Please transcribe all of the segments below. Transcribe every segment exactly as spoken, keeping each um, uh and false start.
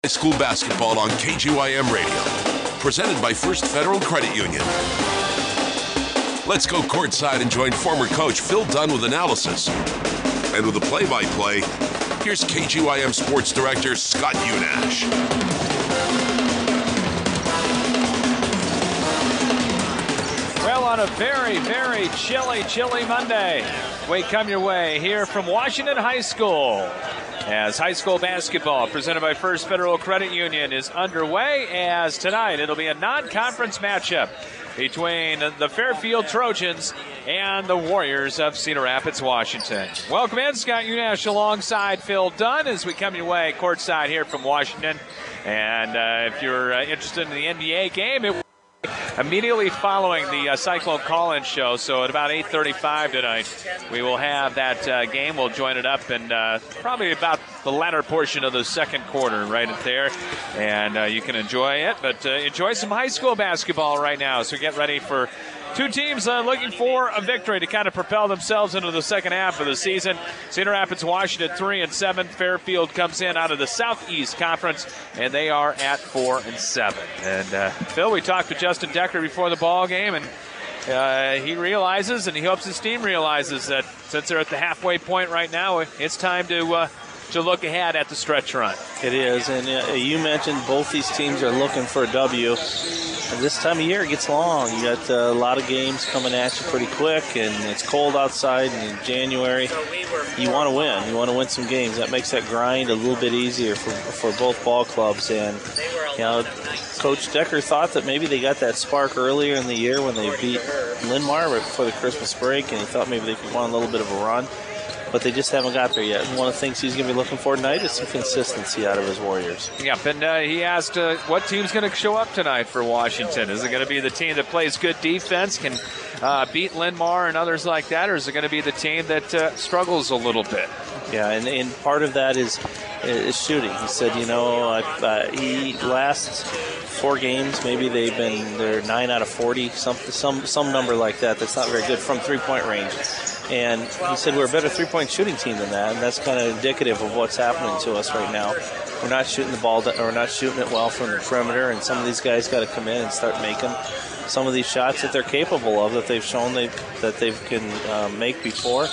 High school basketball on K G Y M Radio, presented by First Federal Credit Union. Let's go courtside and join former coach Phil Dunn with analysis. And with the play-by-play, here's K G Y M Sports Director Scott Unash. Well, on a very, very chilly, chilly Monday, we come your way here from Washington High School as high school basketball presented by First Federal Credit Union is underway, as tonight it'll be a non-conference matchup between the Fairfield Trojans and the Warriors of Cedar Rapids, Washington. Welcome in, Scott Unash alongside Phil Dunn as we come your way courtside here from Washington. And uh, if you're uh, interested in the N B A game, it immediately following the uh, Cyclone Call-In show, so at about eight thirty-five tonight, we will have that uh, game. We'll join it up and uh, probably about the latter portion of the second quarter right there, and uh, you can enjoy it, but uh, enjoy some high school basketball right now. So get ready for two teams uh, looking for a victory to kind of propel themselves into the second half of the season. Cedar Rapids, Washington, three and seven. Fairfield comes in out of the Southeast Conference, and they are at four and seven. And uh, Phil, we talked to Justin Decker before the ball game, and uh, he realizes, and he hopes his team realizes that since they're at the halfway point right now, it's time to uh, to look ahead at the stretch run. It is, and uh, you mentioned both these teams are looking for a W. And this time of year, it gets long. You got uh, a lot of games coming at you pretty quick, and it's cold outside in January. You want to win. You want to win some games. That makes that grind a little bit easier for for both ball clubs. And, you know, Coach Decker thought that maybe they got that spark earlier in the year when they beat Linn-Mar right before the Christmas break, and he thought maybe they could want a little bit of a run. But they just haven't got there yet. And one of the things he's going to be looking for tonight is some consistency out of his Warriors. Yep, and uh, he asked uh, what team's going to show up tonight for Washington. Is it going to be the team that plays good defense, can uh, beat Linn-Mar and others like that, or is it going to be the team that uh, struggles a little bit? Yeah, and, and part of that is, is shooting. He said, you know, uh, he last four games, maybe they've been, they're nine out of forty, some, some, some number like that. That's not very good from three-point range. And he said we're a better three-point shooting team than that, and that's kind of indicative of what's happening to us right now. We're not shooting the ball, or we're not shooting it well from the perimeter, and some of these guys got to come in and start making some of these shots that they're capable of, that they've shown they that they can uh, make before.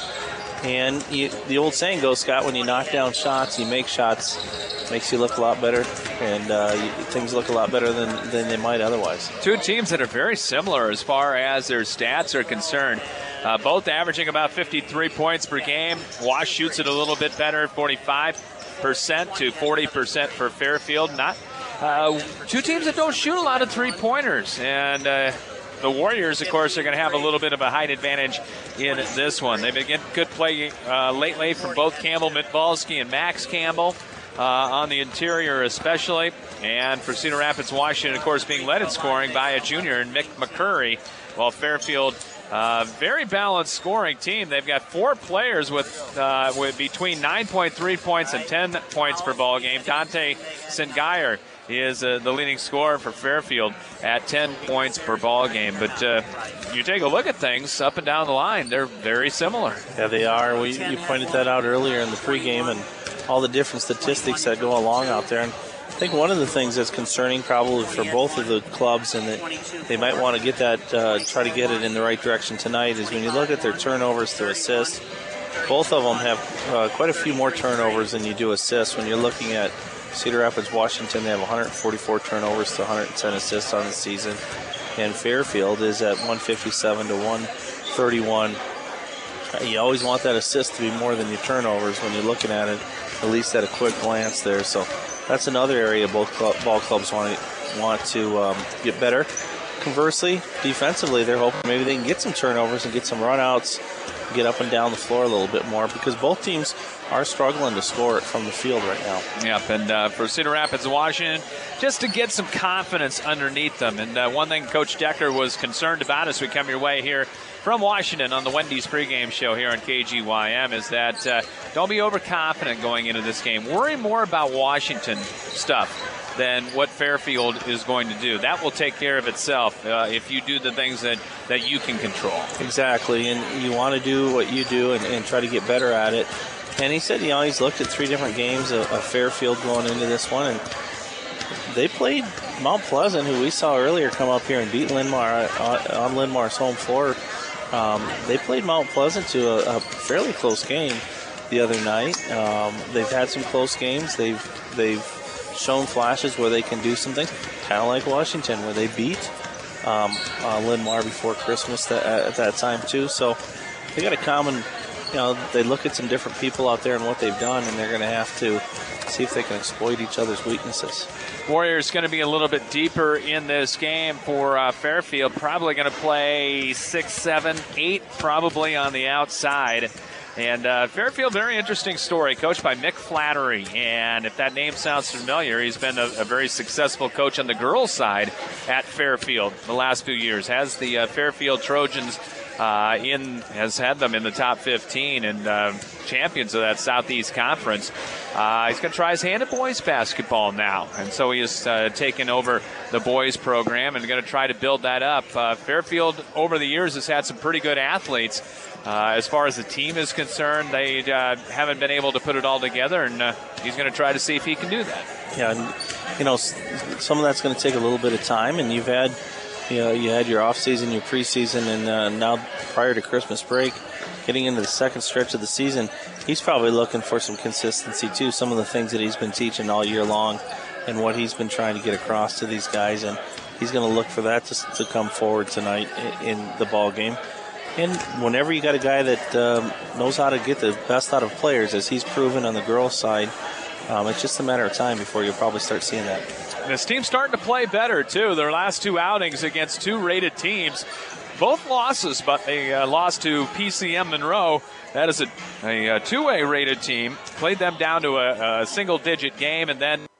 And you, the old saying goes, Scott, when you knock down shots, you make shots, makes you look a lot better, and uh, you, things look a lot better than, than they might otherwise. Two teams that are very similar as far as their stats are concerned. Uh, both averaging about fifty-three points per game. Wash shoots it a little bit better, forty-five percent to forty percent for Fairfield. Not uh, two teams that don't shoot a lot of three-pointers. And uh, the Warriors, of course, are going to have a little bit of a height advantage in this one. They've been getting good play uh, lately from both Campbell Mitvalski and Max Campbell uh, on the interior especially. And for Cedar Rapids, Washington, of course, being led in scoring by a junior in Mick McCurry, while Fairfield, Uh, very balanced scoring team. They've got four players with uh, with between nine point three points and ten points per ball game. Dante Singeyer is uh, the leading scorer for Fairfield at ten points per ball game. But uh, you take a look at things up and down the line, they're very similar. Yeah, they are. We, you pointed that out earlier in the pregame and all the different statistics that go along out there. And I think one of the things that's concerning probably for both of the clubs, and that they might want to get that, uh, try to get it in the right direction tonight, is when you look at their turnovers to assists, both of them have uh, quite a few more turnovers than you do assists. When you're looking at Cedar Rapids, Washington, they have one hundred forty-four turnovers to one hundred ten assists on the season, and Fairfield is at one fifty-seven to one thirty-one. You always want that assist to be more than your turnovers when you're looking at it, at least at a quick glance there. So that's another area both club, ball clubs want to, want to um, get better. Conversely, defensively, they're hoping maybe they can get some turnovers and get some runouts, get up and down the floor a little bit more, because both teams are struggling to score it from the field right now. Yep, and uh, for Cedar Rapids, Washington, just to get some confidence underneath them. And uh, one thing Coach Decker was concerned about as we come your way here from Washington on the Wendy's pregame show here on K G Y M is that uh, don't be overconfident going into this game. Worry more about Washington stuff than what Fairfield is going to do. That will take care of itself uh, if you do the things that, that you can control. Exactly, and you want to do what you do and, and try to get better at it. And he said, you know, he's looked at three different games of, of Fairfield going into this one, and they played Mount Pleasant, who we saw earlier come up here and beat Linn-Mar on Linn-Mar's home floor. Um, they played Mount Pleasant to a, a fairly close game the other night. Um, they've had some close games. They've they've shown flashes where they can do some things, kind of like Washington, where they beat um, uh, Linn-Mar before Christmas that, at that time too. So they got a common, you know, they look at some different people out there and what they've done, and they're going to have to see if they can exploit each other's weaknesses. Warriors going to be a little bit deeper in this game for uh, Fairfield. Probably going to play six, seven, eight, probably on the outside. And uh, Fairfield, very interesting story, coached by Mick Flattery. And if that name sounds familiar, he's been a, a very successful coach on the girls' side at Fairfield the last few years. Has the uh, Fairfield Trojans uh, in, has had them in the top fifteen and uh, champions of that Southeast Conference. Uh, he's going to try his hand at boys basketball now. And so he has uh, taken over the boys program and going to try to build that up. Uh, Fairfield, over the years, has had some pretty good athletes. Uh, as far as the team is concerned, they uh, haven't been able to put it all together, and uh, he's going to try to see if he can do that. Yeah, and, you know, some of that's going to take a little bit of time, and you've had, you know, you had your off season, your preseason, and uh, now prior to Christmas break, getting into the second stretch of the season, he's probably looking for some consistency too. Some of the things that he's been teaching all year long, and what he's been trying to get across to these guys, and he's going to look for that to, to come forward tonight in, in the ball game. And whenever you got a guy that um, knows how to get the best out of players, as he's proven on the girls' side, um, it's just a matter of time before you'll probably start seeing that. And this team's starting to play better, too. Their last two outings against two rated teams, both losses, but they uh, lost to P C M Monroe. That is a, a, a two-way rated team. Played them down to a, a single-digit game, and then...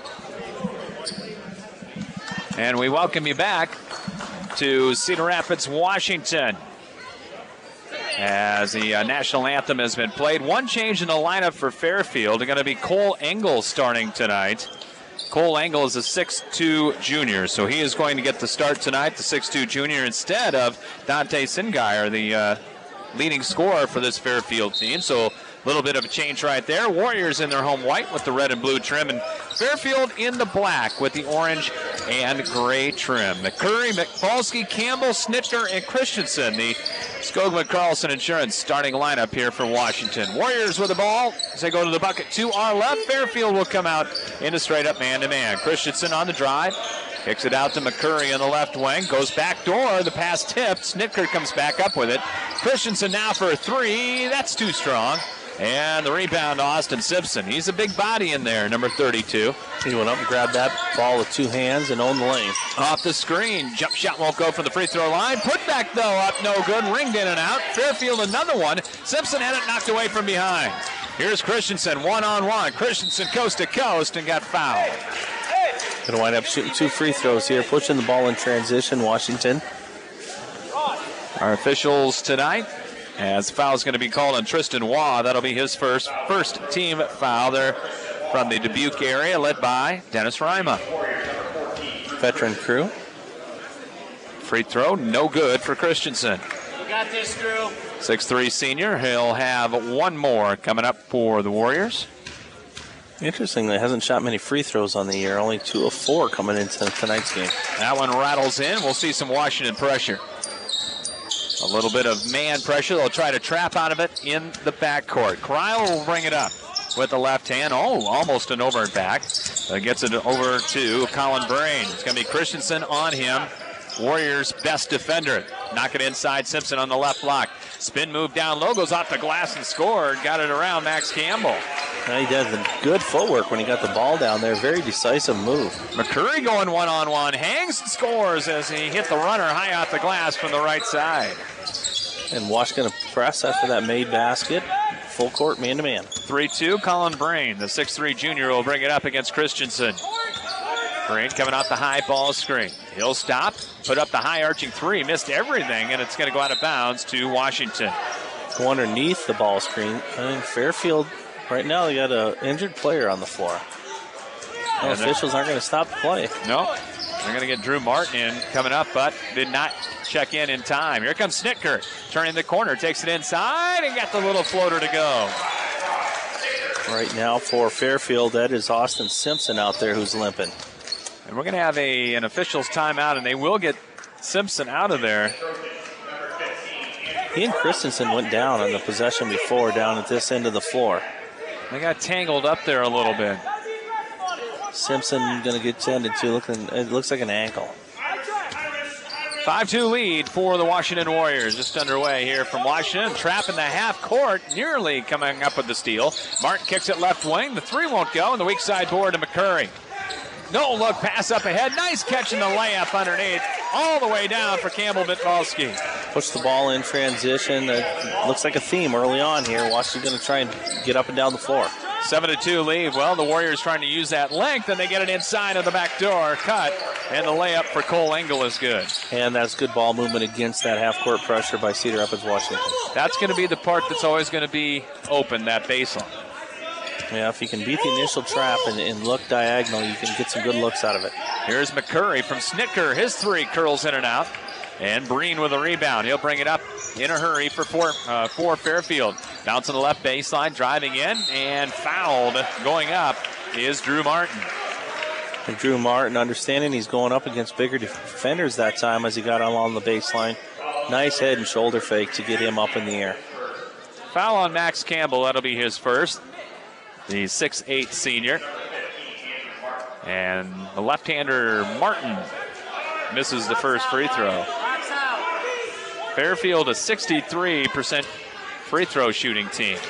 And we welcome you back to Cedar Rapids, Washington, as the uh, national anthem has been played. One change in the lineup for Fairfield. They're going to be Cole Engel starting tonight. Cole Engel is a six two junior, so he is going to get the start tonight, the six two junior, instead of Dante Singeyer, the uh, leading scorer for this Fairfield team. So a little bit of a change right there. Warriors in their home white with the red and blue trim, and Fairfield in the black with the orange and gray trim. McCurry, McFalsky, Campbell, Snitker, and Christensen, the Skogman Carlson Insurance starting lineup here for Washington. Warriors with the ball as they go to the bucket to our left. Fairfield will come out into straight-up man-to-man. Christensen on the drive. Kicks it out to McCurry in the left wing. Goes back door. The pass tipped. Snitker comes back up with it. Christensen now for a three. That's too strong. And the rebound to Austin Simpson. He's a big body in there, number thirty-two. He went up and grabbed that ball with two hands and owned the lane. Off the screen. Jump shot won't go from the free throw line. Put back, though, up no good. Ringed in and out. Fairfield another one. Simpson had it knocked away from behind. Here's Christensen one-on-one. Christensen coast to coast and got fouled. Going to wind up shooting two free throws here, pushing the ball in transition, Washington. Our officials tonight, as foul's going to be called on Tristan Waugh. That'll be his first first team foul there from the Dubuque area, led by Dennis Rima. Veteran crew. Free throw, no good for Christensen. We got this, crew. six three senior. He'll have one more coming up for the Warriors. Interestingly, hasn't shot many free throws on the year. Only two of four coming into tonight's game. That one rattles in. We'll see some Washington pressure. A little bit of man pressure. They'll try to trap out of it in the backcourt. Cryle will bring it up with the left hand. Oh, almost an over and back. Uh, gets it over to Colin Brain. It's going to be Christensen on him. Warriors' best defender. Knock it inside. Simpson on the left block. Spin move down low. Goes off the glass and scored. Got it around Max Campbell. Now he does the good footwork when he got the ball down there. Very decisive move. McCurry going one-on-one. Hangs and scores as he hit the runner high off the glass from the right side. And Wash going to press after that made basket. Full court, man-to-man. three two, Colin Brain, the six three junior, will bring it up against Christensen. Brain coming off the high ball screen. He'll stop, put up the high arching three, missed everything, and it's going to go out of bounds to Washington. Go underneath the ball screen. And Fairfield, right now, they got an injured player on the floor. No, officials aren't going to stop the play. No, they're going to get Drew Martin in coming up, but did not check in in time. Here comes Snitker, turning the corner, takes it inside, and got the little floater to go. Right now for Fairfield, that is Austin Simpson out there who's limping. And we're going to have a an official's timeout, and they will get Simpson out of there. He and Christensen went down on the possession before, down at this end of the floor. They got tangled up there a little bit. Simpson going to get tended to. Looking, it looks like an ankle. five two lead for the Washington Warriors. Just underway here from Washington. Trap in the half court, nearly coming up with the steal. Martin kicks it left wing. The three won't go, and the weak side board to McCurry. No look pass up ahead. Nice catch in the layup underneath. All the way down for Campbell Mitvalski. Push the ball in transition. It looks like a theme early on here. Washington's going to try and get up and down the floor. seven to two lead. Well, the Warriors trying to use that length, and they get it inside of the back door. Cut, and the layup for Cole Engel is good. And that's good ball movement against that half-court pressure by Cedar Rapids, Washington. That's going to be the part that's always going to be open, that baseline. Yeah, if you can beat the initial trap and, and look diagonal, you can get some good looks out of it. Here's McCurry from Snitker. His three curls in and out. And Breen with a rebound. He'll bring it up in a hurry for, four, uh, for Fairfield. Bounce on the left baseline, driving in, and fouled going up is Drew Martin. And Drew Martin, understanding he's going up against bigger defenders that time as he got along the baseline. Nice head and shoulder fake to get him up in the air. Foul on Max Campbell. That'll be his first. The six eight senior. And the left-hander Martin misses the first free throw. Fairfield a sixty-three percent free throw shooting team.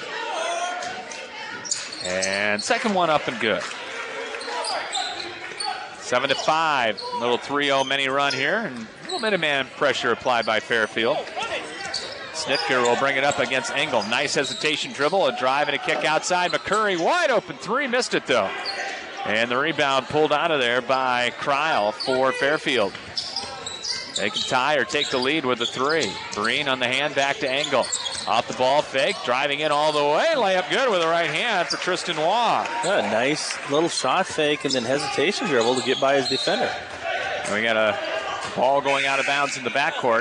And second one up and good. seven to five. Little three oh mini run here. And a little bit of man pressure applied by Fairfield. Snitker will bring it up against Engel. Nice hesitation dribble, a drive and a kick outside. McCurry wide open three, missed it though. And the rebound pulled out of there by Cryle for Fairfield. They can tie or take the lead with a three. Breen on the hand, back to Engel. Off the ball, fake, driving in all the way. Layup good with the right hand for Tristan Waugh. Yeah, nice little shot fake and then hesitation dribble to get by his defender. And we got a ball going out of bounds in the backcourt.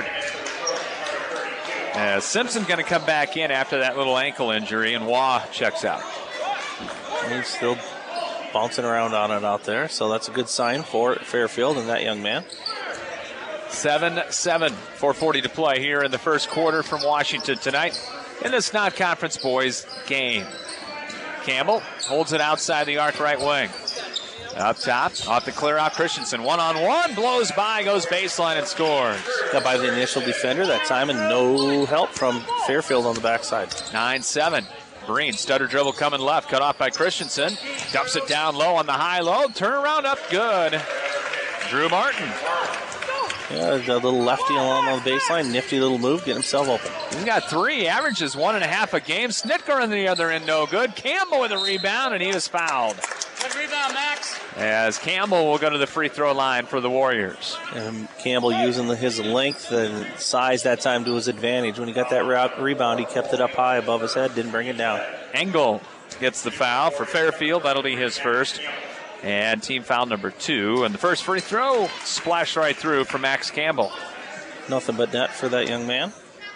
Uh, Simpson's going to come back in after that little ankle injury, and Waugh checks out. And he's still bouncing around on it out there, so that's a good sign for Fairfield and that young man. seven seven, four forty to play here in the first quarter from Washington tonight in this non-conference boys game. Campbell holds it outside the arc right wing. Up top, off the clear out, Christensen. One-on-one, blows by, goes baseline and scores. Got by the initial defender that time and no help from Fairfield on the backside. nine seven. Breen, stutter dribble coming left, cut off by Christensen. Dumps it down low on the high low. Turn around up good. Drew Martin. Yeah, a little lefty along the baseline. Nifty little move, get himself open. He's got three, averages one and a half a game. Snitker on the other end, no good. Campbell with a rebound, and he was fouled. Good rebound, Max. As Campbell will go to the free throw line for the Warriors. And Campbell using the, his length and size that time to his advantage. When he got that re- rebound, he kept it up high above his head, didn't bring it down. Engel gets the foul for Fairfield. That'll be his first. And team foul number two. And the first free throw splashed right through for Max Campbell. Nothing but net for that young man.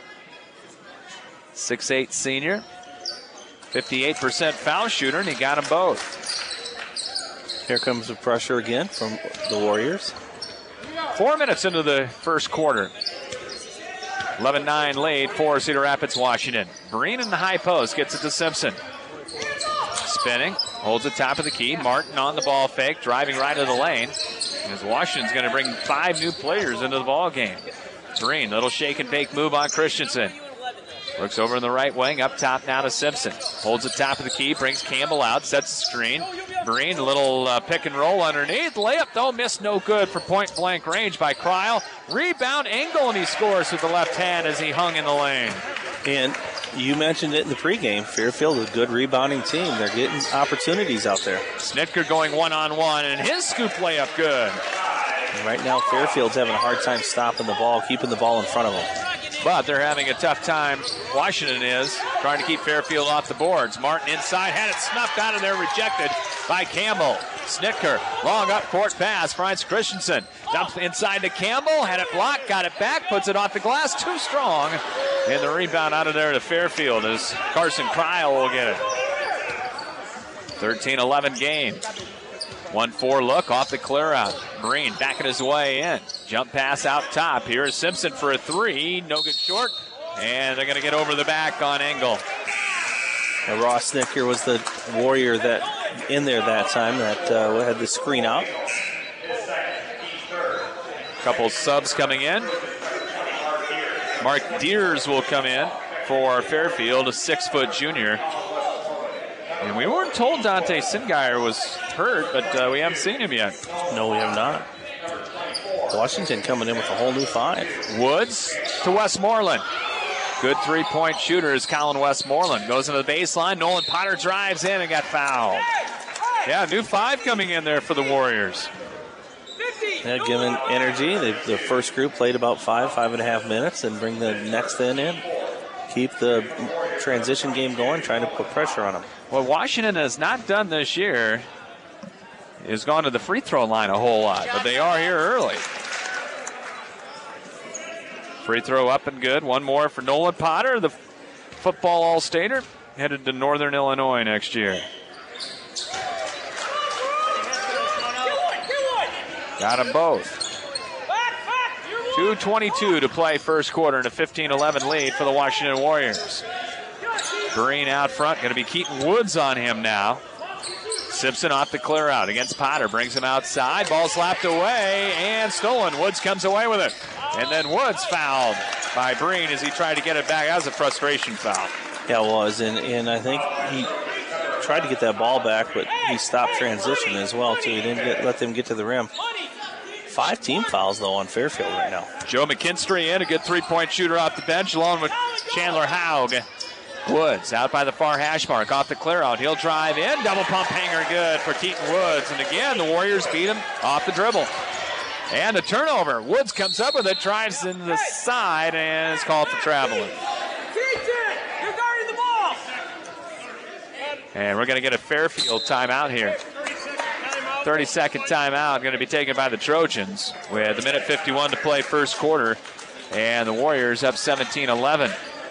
six eight senior. fifty-eight percent foul shooter, and he got them both. Here comes the pressure again from the Warriors. Four minutes into the first quarter. eleven nine lead for Cedar Rapids, Washington. Breen in the high post gets it to Simpson. Spinning, holds it top of the key. Martin on the ball fake, driving right to the lane. As Washington's going to bring five new players into the ball game. Breen, little shake and bake move on Christensen. Looks over in the right wing, up top now to Simpson. Holds it top of the key, brings Campbell out, sets the screen. Breen, a little uh, pick and roll underneath. Layup, though, missed no good for point blank range by Cryle. Rebound, Engel, and he scores with the left hand as he hung in the lane. And you mentioned it in the pregame. Fairfield is a good rebounding team. They're getting opportunities out there. Snitker going one-on-one, and his scoop layup good. And right now, Fairfield's having a hard time stopping the ball, keeping the ball in front of them. But they're having a tough time, Washington is, trying to keep Fairfield off the boards. Martin inside, had it snuffed out of there, rejected by Campbell. Snitker, long up court pass, finds Christensen. Dumps inside to Campbell, had it blocked, got it back, puts it off the glass, too strong. And the rebound out of there to Fairfield as Carson Cryle will get it. thirteen eleven game. one four look off the clear out. Breen backing his way in. Jump pass out top. Here's Simpson for a three. No good short. And they're going to get over the back on Engel. Now, Ross Snicker was the Warrior that in there that time that uh, had the screen out. Couple subs coming in. Mark Deers will come in for Fairfield, a six-foot junior. And we weren't told Dante Singeyer was hurt, but uh, we haven't seen him yet. No, we have not. Washington coming in with a whole new five. Woods to Westmoreland. Good three-point shooter is Colin Westmoreland. Goes into the baseline. Nolan Potter drives in and got fouled. Yeah, new five coming in there for the Warriors. Yeah, given energy, the, the first group played about five, five and a half minutes, and bring the next in in. Keep the transition game going, trying to put pressure on them. What Washington has not done this year is gone to the free throw line a whole lot, but they are here early. Free throw up and good. One more for Nolan Potter, the football all-stater, headed to Northern Illinois next year. Got them both. two twenty-two to play first quarter and a fifteen eleven lead for the Washington Warriors. Breen out front. Going to be Keaton Woods on him now. Simpson off the clear out against Potter. Brings him outside. Ball slapped away and stolen. Woods comes away with it. And then Woods fouled by Breen as he tried to get it back. That was a frustration foul. Yeah, it was. And, and I think he tried to get that ball back, but he stopped transition as well, too. He didn't get, let them get to the rim. Five team fouls, though, on Fairfield right now. Joe McKinstry in, a good three-point shooter off the bench, along with Chandler Haug. Woods out by the far hash mark, off the clear out. He'll drive in, double pump hanger good for Keaton Woods. And again, the Warriors beat him off the dribble. And a turnover. Woods comes up with it, drives in the side, and is called for traveling. You're guarding the ball. And we're going to get a Fairfield timeout here. thirty-second timeout going to be taken by the Trojans with a minute fifty-one to play first quarter. And the Warriors up seventeen eleven.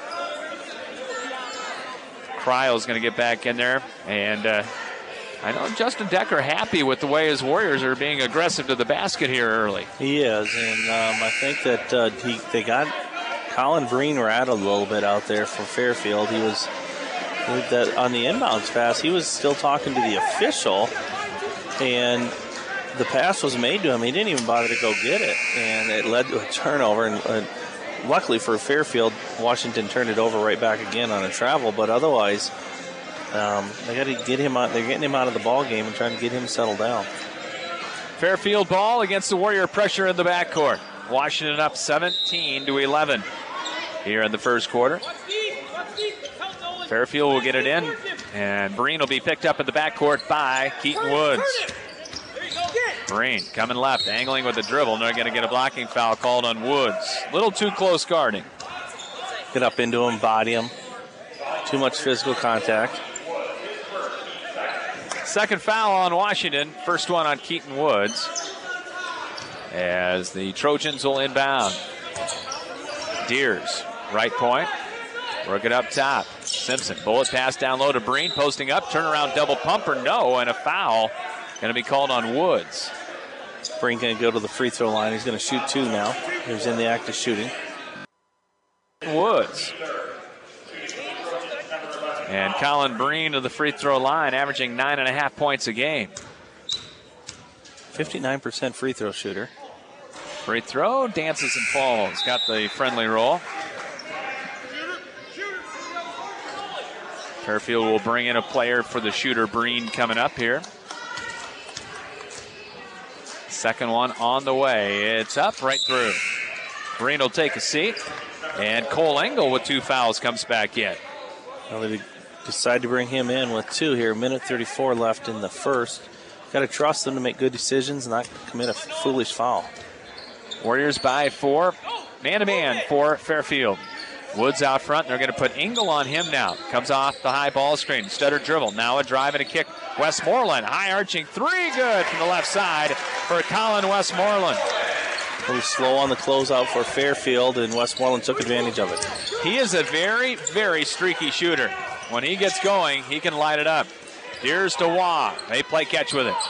Cryle's going to get back in there. And uh, I know Justin Decker happy with the way his Warriors are being aggressive to the basket here early. He is. And um, I think that uh, he they got Colin Breen rattled a little bit out there for Fairfield. He was that on the inbounds pass. He was still talking to the official. And the pass was made to him. He didn't even bother to go get it. And it led to a turnover. And uh, luckily for Fairfield, Washington turned it over right back again on a travel. But otherwise, um, they got to get him out. They're getting him out of the ball game and trying to get him settled down. Fairfield ball against the Warrior pressure in the backcourt. Washington up seventeen to eleven here in the first quarter. Fairfield will get it in, and Breen will be picked up in the backcourt by Keaton Woods. Breen coming left, angling with the dribble. They're going to get a blocking foul called on Woods. Little too close guarding. Get up into him, body him. Too much physical contact. Second foul on Washington. First one on Keaton Woods. As the Trojans will inbound. Deers, right point. Work it up top. Simpson, bullet pass down low to Breen, posting up, turnaround double pumper, no, and a foul going to be called on Woods. Breen going to go to the free throw line. He's going to shoot two now. He's in the act of shooting. Woods. And Colin Breen to the free throw line, averaging nine and a half points a game. fifty-nine percent free throw shooter. Free throw, dances and falls. Got the friendly roll. Fairfield will bring in a player for the shooter, Breen, coming up here. Second one on the way. It's up right through. Breen will take a seat. And Cole Engel with two fouls comes back in. Well, they decide to bring him in with two here. minute thirty-four left in the first. Got to trust them to make good decisions and not commit a foolish foul. Warriors by four. Man-to-man for Fairfield. Woods out front. They're going to put Engel on him now. Comes off the high ball screen. Stutter dribble. Now a drive and a kick. Westmoreland. High arching three. Good from the left side for Colin Westmoreland. A little slow on the closeout for Fairfield, and Westmoreland took advantage of it. He is a very, very streaky shooter. When he gets going, he can light it up. Here's to Waugh. They play catch with it.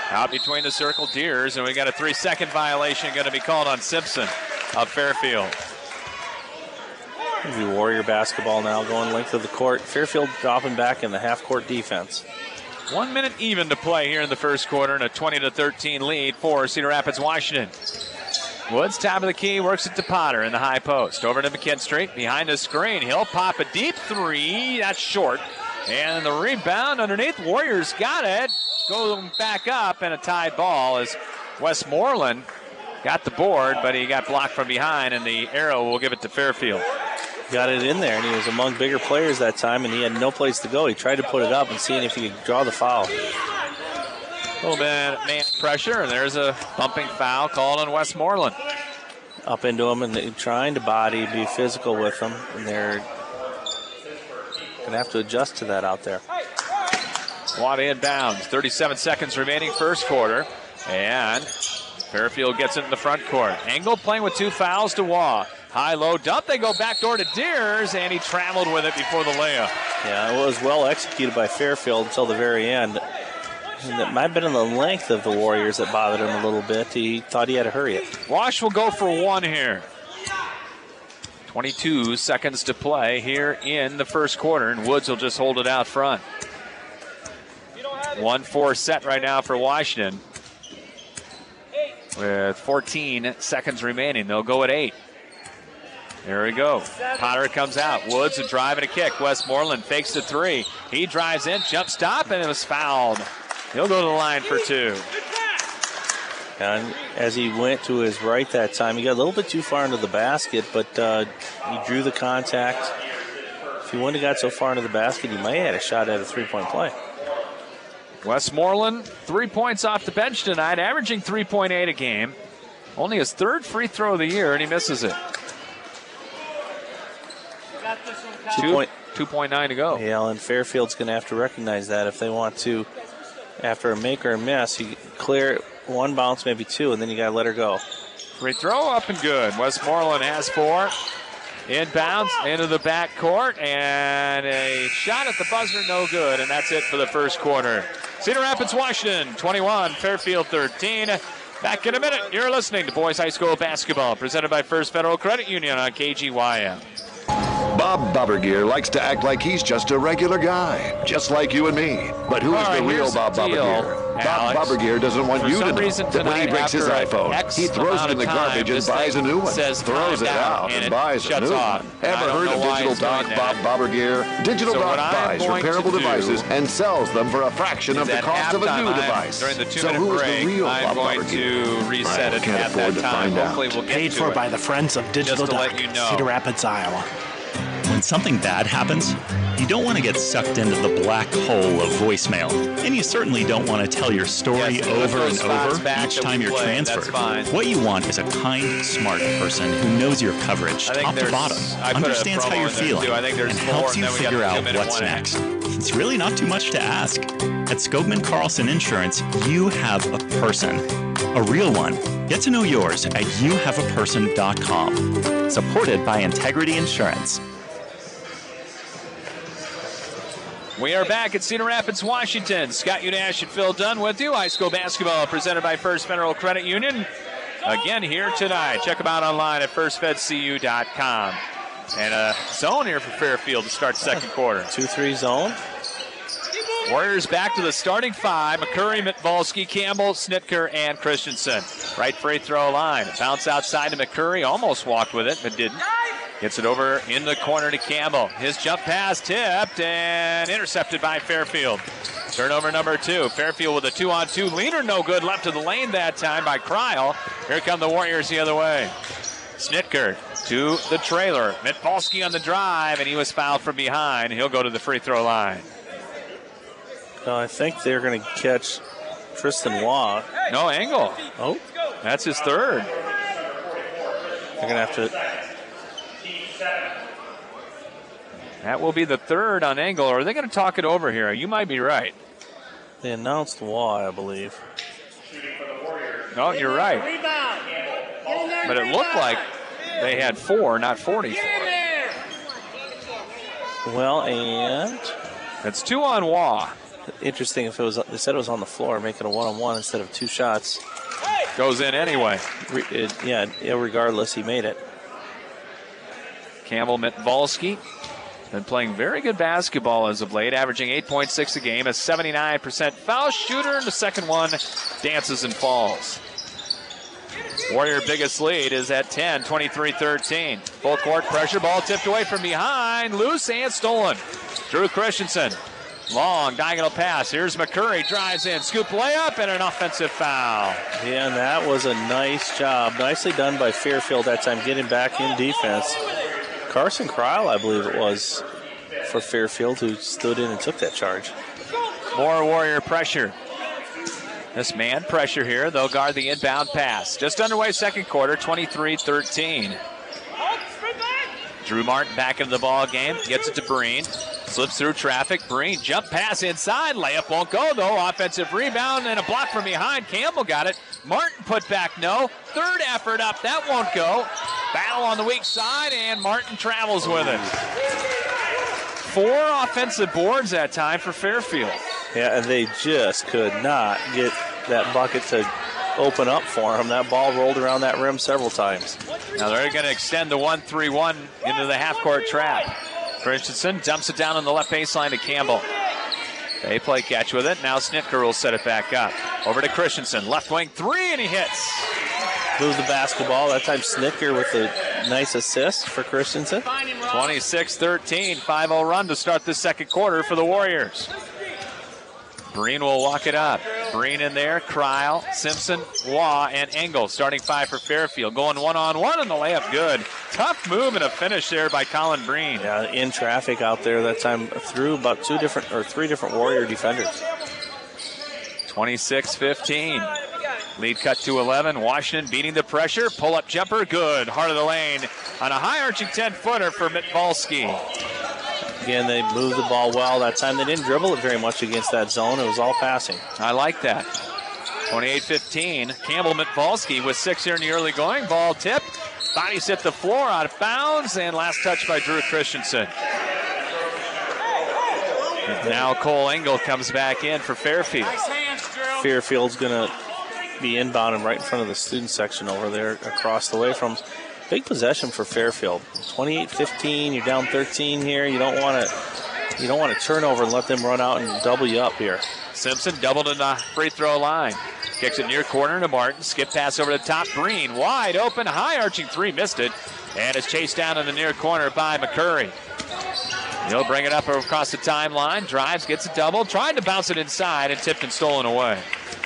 Out between the circle, Deers, and we got a three-second violation going to be called on Simpson of Fairfield. It'll be Warrior basketball now, going length of the court. Fairfield dropping back in the half-court defense. One minute even to play here in the first quarter, and a twenty to thirteen lead for Cedar Rapids, Washington. Woods, top of the key, works it to Potter in the high post. Over to McKinstry, behind the screen. He'll pop a deep three. That's short. And the rebound underneath. Warriors got it. Going back up, and a tied ball as Westmoreland got the board, but he got blocked from behind, and the arrow will give it to Fairfield. Got it in there, and he was among bigger players that time, and he had no place to go. He tried to put it up and seeing if he could draw the foul. A little bit of man pressure, and there's a bumping foul called on Westmoreland. Up into him, and they're trying to body, be physical with him, and they're going to have to adjust to that out there. Watt inbounds, thirty-seven seconds remaining first quarter, and Fairfield gets it in the front court. Engel playing with two fouls to Waugh. High-low dump, they go back door to Deers, and he traveled with it before the layup. Yeah, it was well executed by Fairfield until the very end. And it might have been in the length of the Warriors that bothered him a little bit. He thought he had to hurry it. Wash will go for one here. twenty-two seconds to play here in the first quarter, and Woods will just hold it out front. one four set right now for Washington. With fourteen seconds remaining, they'll go at eight. There we go. Potter comes out. Woods a drive and a kick. Westmoreland fakes the three. He drives in, jump stop, and it was fouled. He'll go to the line for two. And as he went to his right that time, he got a little bit too far into the basket, but uh, he drew the contact. If he wouldn't have got so far into the basket, he might have had a shot at a three-point play. Westmoreland, three points off the bench tonight, averaging three point eight a game. Only his third free throw of the year, and he misses it. Two point, two point nine to go. Yeah, and Fairfield's going to have to recognize that if they want to, after a make or a miss, you clear one bounce, maybe two, and then you got to let her go. Free throw up and good. Westmoreland has four. Inbounds into the back court, and a shot at the buzzer, no good, and that's it for the first quarter. Cedar Rapids, Washington, twenty-one, Fairfield thirteen. Back in a minute. You're listening to Boys High School Basketball, presented by First Federal Credit Union on K G Y M. Bob Bobbergear likes to act like he's just a regular guy, just like you and me. But who is right, the real Bob the deal, Bobbergear? Bob Bobbergear doesn't want For you to some know reason that when he tonight, breaks his after iPhone, X he throws amount it in the of time, garbage and this buys a thing new one. says Throws it timed out, out and and it buys a shuts new off. one. I Ever don't heard know of why Digital it's Doc doing Bob that. Bobbergear? Digital So what Doc I'm buys going to repairable do devices and sells them for a fraction of Is the at cost of a halftime, new I'm- device. During the So two-minute who is break, the real I'm Bob going Bobbergear? to reset I it can't at afford that to time. find out. Hopefully we'll get Paid to for it. by the Friends of Digital Just to Duck, let you know. Cedar Rapids, Iowa. When something bad happens, you don't want to get sucked into the black hole of voicemail. And you certainly don't want to tell your story Yes, put over those and spots over back each that time we you're play. That's transferred. fine. What you want is a kind, smart person who knows your coverage I think top to there's- bottom, I put a understands how promo you're in there, feeling, too. I think there's and four, helps and you then we got figure the out two-minute what's one next. It's really not too much to ask. At Skogman Carlson Insurance, you have a person, a real one. Get to know yours at you have a person dot com. Supported by Integrity Insurance. We are back at Cedar Rapids, Washington. Scott Udash and Phil Dunn with you. High school basketball presented by First Federal Credit Union. Again here tonight. Check them out online at first fed c u dot com. And a zone here for Fairfield to start second quarter. two three zone. Warriors back to the starting five. McCurry, Mitvalski, Campbell, Snitker, and Christensen. Right free throw line. Bounce outside to McCurry. Almost walked with it, but didn't. Gets it over in the corner to Campbell. His jump pass tipped and intercepted by Fairfield. Turnover number two. Fairfield with a two-on-two leader. No good. Left of the lane that time by Kryl. Here come the Warriors the other way. Snitker to the trailer. Mitvalski on the drive, and he was fouled from behind. He'll go to the free throw line. No, I think they're going to catch Tristan Waugh. No, Engel. Oh, That's his third. they're going to have to. That will be the third on Engel. Or are they going to talk it over here? You might be right. They announced Waugh, I believe. No, you're right. But it looked like they had four, not forty. Well, and It's two on Waugh. interesting if it was, they said it was on the floor, making a one-on-one instead of two shots. Goes in anyway. Re, it, yeah, yeah, regardless, he made it. Campbell Mitvalski been playing very good basketball as of late, averaging eight point six a game, a seventy-nine percent foul shooter, and the second one dances and falls. Warrior biggest lead is at ten, twenty-three thirteen. Full court pressure, ball tipped away from behind, loose and stolen. Drew Christensen, long diagonal pass. Here's McCurry, drives in, scoop layup, and an offensive foul. Yeah, and that was a nice job. Nicely done by Fairfield that time, getting back in defense. Carson Cryle, I believe it was, for Fairfield, who stood in and took that charge. More Warrior pressure. This man pressure here. They'll guard the inbound pass. Just underway second quarter, twenty-three thirteen. Drew Martin back into the ball game. Gets it to Breen. Slips through traffic. Breen, jump pass inside. Layup won't go, though. Offensive rebound and a block from behind. Campbell got it. Martin put back no. Third effort up. That won't go. Battle on the weak side, and Martin travels with it. Four offensive boards that time for Fairfield. Yeah, and they just could not get that bucket to open up for him. That ball rolled around that rim several times. Now they're going to extend the one three one into the half-court trap. Christensen dumps it down on the left baseline to Campbell. They play catch with it. Now Snitker will set it back up. Over to Christensen. Left wing three, and he hits. Moves the basketball. That time Snitker with a nice assist for Christensen. twenty-six thirteen, five oh run to start the second quarter for the Warriors. Breen will walk it up. Breen in there, Cryle, Simpson, Waugh, and Engel starting five for Fairfield. Going one-on-one, and the layup good. Tough move and a finish there by Colin Breen. Yeah, in traffic out there that time through about two different or three different Warrior defenders. twenty-six fifteen. Lead cut to eleven. Washington beating the pressure. Pull-up jumper, good. Heart of the lane on a high-arching ten-footer for Mitvalski. Again, they moved the ball well that time. They didn't dribble it very much against that zone. It was all passing. I like that. twenty-eight fifteen. Campbell Mitvalski with six here in the early going. Ball tipped. Bodies hit the floor out of bounds, and last touch by Drew Christensen. Now Cole Engel comes back in for Fairfield. Fairfield's going to be inbounding right in front of the student section over there across the way from. Big possession for Fairfield. twenty-eight fifteen, you're down thirteen here. You don't want to you don't want to turn over and let them run out and double you up here. Simpson doubled in the free throw line. Kicks it near corner to Martin. Skip pass over the top. Breen wide open, high arching three, missed it. And it's chased down in the near corner by McCurry. He'll bring it up across the timeline. Drives, gets a double. Tried to bounce it inside and tipped and stolen away.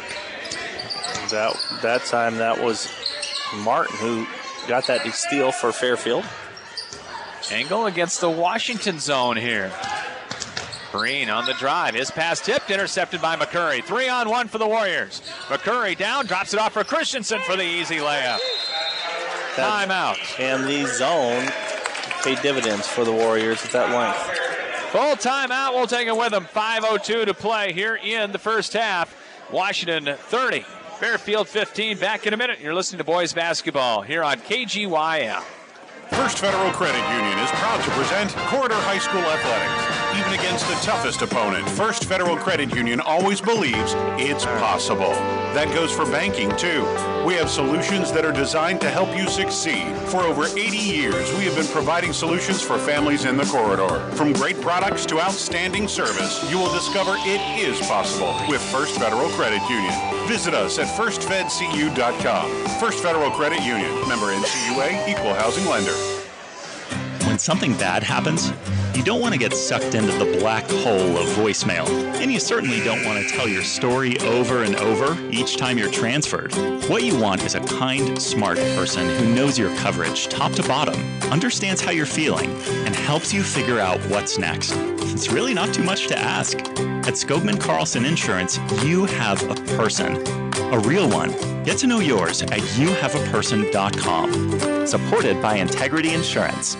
That, that time that was Martin who got that steal for Fairfield. Engel against the Washington zone here. Breen on the drive. His pass tipped, intercepted by McCurry. Three on one for the Warriors. McCurry down, drops it off for Christensen for the easy layup. That, Timeout. And the zone paid dividends for the Warriors at that length. Full timeout. We'll take it with them. five oh two to play here in the first half. Washington thirty. Fairfield fifteen. Back in a minute. You're listening to boys basketball here on K G Y M. First Federal Credit Union is proud to present Corridor High School Athletics. Even against the toughest opponent, First Federal Credit Union always believes it's possible. That goes for banking, too. We have solutions that are designed to help you succeed. For over eighty years, we have been providing solutions for families in the corridor. From great products to outstanding service, you will discover it is possible with First Federal Credit Union. Visit us at first fed c u dot com. First Federal Credit Union, member N C U A, equal housing lender. When something bad happens, you don't want to get sucked into the black hole of voicemail. And you certainly don't want to tell your story over and over each time you're transferred. What you want is a kind, smart person who knows your coverage top to bottom, understands how you're feeling, and helps you figure out what's next. It's really not too much to ask. At Skogman Carlson Insurance, you have a person. A real one. Get to know yours at you have a person dot com. Supported by Integrity Insurance.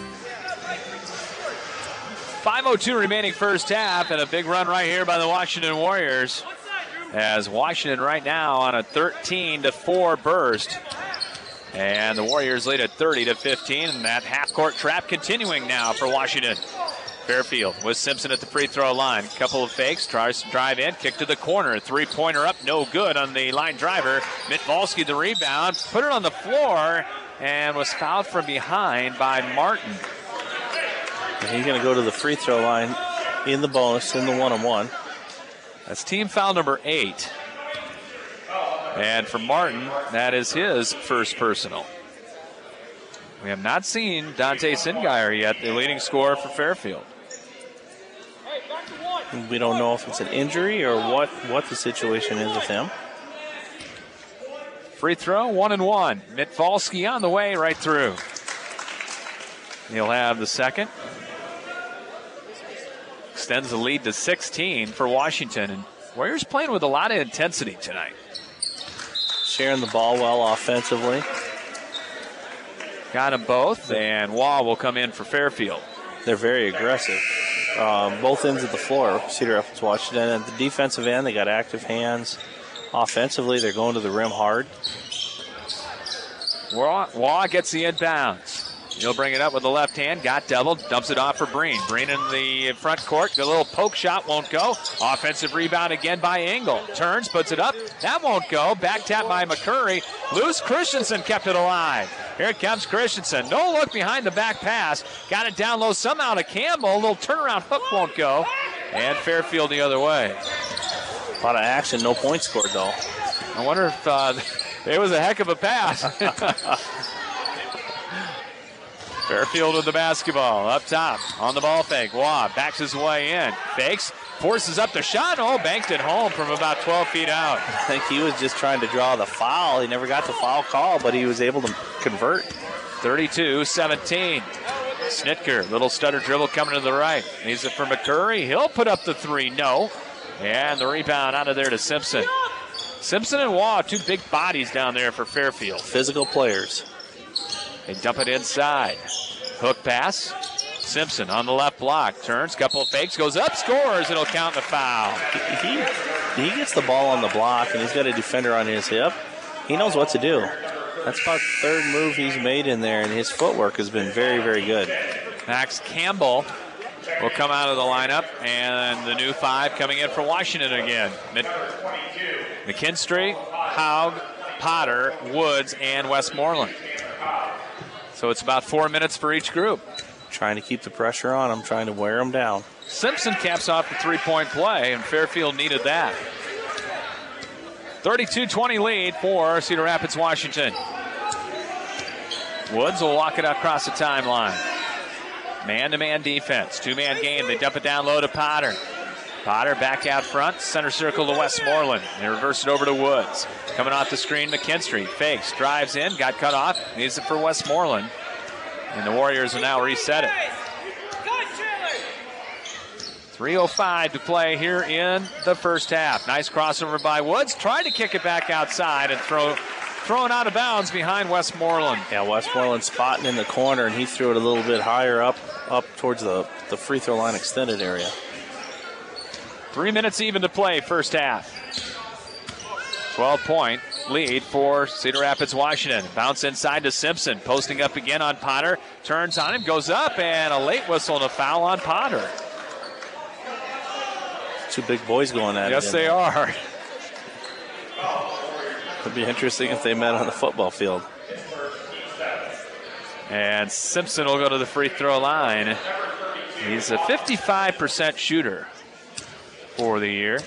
five oh two remaining first half, and a big run right here by the Washington Warriors. As Washington right now on a thirteen to four burst. And the Warriors lead at thirty to fifteen, and that half-court trap continuing now for Washington. Fairfield with Simpson at the free throw line. Couple of fakes, tries to drive in, kick to the corner. Three-pointer up, no good on the line driver. Mitvalski the rebound, put it on the floor, and was fouled from behind by Martin. And he's going to go to the free throw line in the bonus, in the one-on-one. That's team foul number eight. And for Martin, that is his first personal. We have not seen Dante Singeyer yet, the leading scorer for Fairfield. We don't know if it's an injury or what, what the situation is with him. Free throw, one and one. Mitvalski on the way right through. He'll have the second. Extends the lead to sixteen for Washington. And Warriors playing with a lot of intensity tonight. Sharing the ball well offensively. Got them both, and Waugh will come in for Fairfield. They're very aggressive. Um, both ends of the floor, Cedar Rapids, Washington. At the defensive end, they got active hands. Offensively, they're going to the rim hard. Waugh, Waugh gets the inbounds. He'll bring it up with the left hand. Got doubled. Dumps it off for Breen. Breen in the front court. The little poke shot won't go. Offensive rebound again by Engel. Turns, puts it up. That won't go. Back tap by McCurry. Loose. Christensen kept it alive. Here comes Christensen. No look behind the back pass. Got it down low somehow to Campbell. A little turnaround hook won't go. And Fairfield the other way. A lot of action. No point scored, though. I wonder if uh, it was a heck of a pass. Fairfield with the basketball up top on the ball fake. Waugh backs his way in. Fakes, forces up the shot. Oh, banked it home from about twelve feet out. I think he was just trying to draw the foul. He never got the foul call, but he was able to convert. thirty-two seventeen. Snitker, little stutter dribble coming to the right. Needs it for McCurry. He'll put up the three. No. And the rebound out of there to Simpson. Simpson and Waugh, two big bodies down there for Fairfield. Physical players. They dump it inside. Hook pass. Simpson on the left block. Turns, couple of fakes, goes up, scores. It'll count the foul. He, he gets the ball on the block, and he's got a defender on his hip. He knows what to do. That's about the third move he's made in there, and his footwork has been very, very good. Max Campbell will come out of the lineup, and the new five coming in for Washington again. McKinstry, Haug, Potter, Woods, and Westmoreland. So it's about four minutes for each group. Trying to keep the pressure on them, trying to wear them down. Simpson caps off the three-point play, and Fairfield needed that. thirty-two twenty lead for Cedar Rapids, Washington. Woods will walk it across the timeline. Man-to-man defense, two-man game. They dump it down low to Potter. Potter back out front, center circle to Westmoreland. They reverse it over to Woods. Coming off the screen, McKinstry fakes, drives in, got cut off, needs it for Westmoreland. And the Warriors will now reset it. three oh five to play here in the first half. Nice crossover by Woods. Tried to kick it back outside and throw, thrown out of bounds behind Westmoreland. Yeah, Westmoreland spotting in the corner, and he threw it a little bit higher up, up towards the, the free throw line extended area. Three minutes even to play, first half. twelve-point lead for Cedar Rapids, Washington. Bounce inside to Simpson. Posting up again on Potter. Turns on him, goes up, and a late whistle and a foul on Potter. Two big boys going at it. Yes, they are. It'd be interesting if they met on the football field. And Simpson will go to the free throw line. He's a fifty-five percent shooter for the year.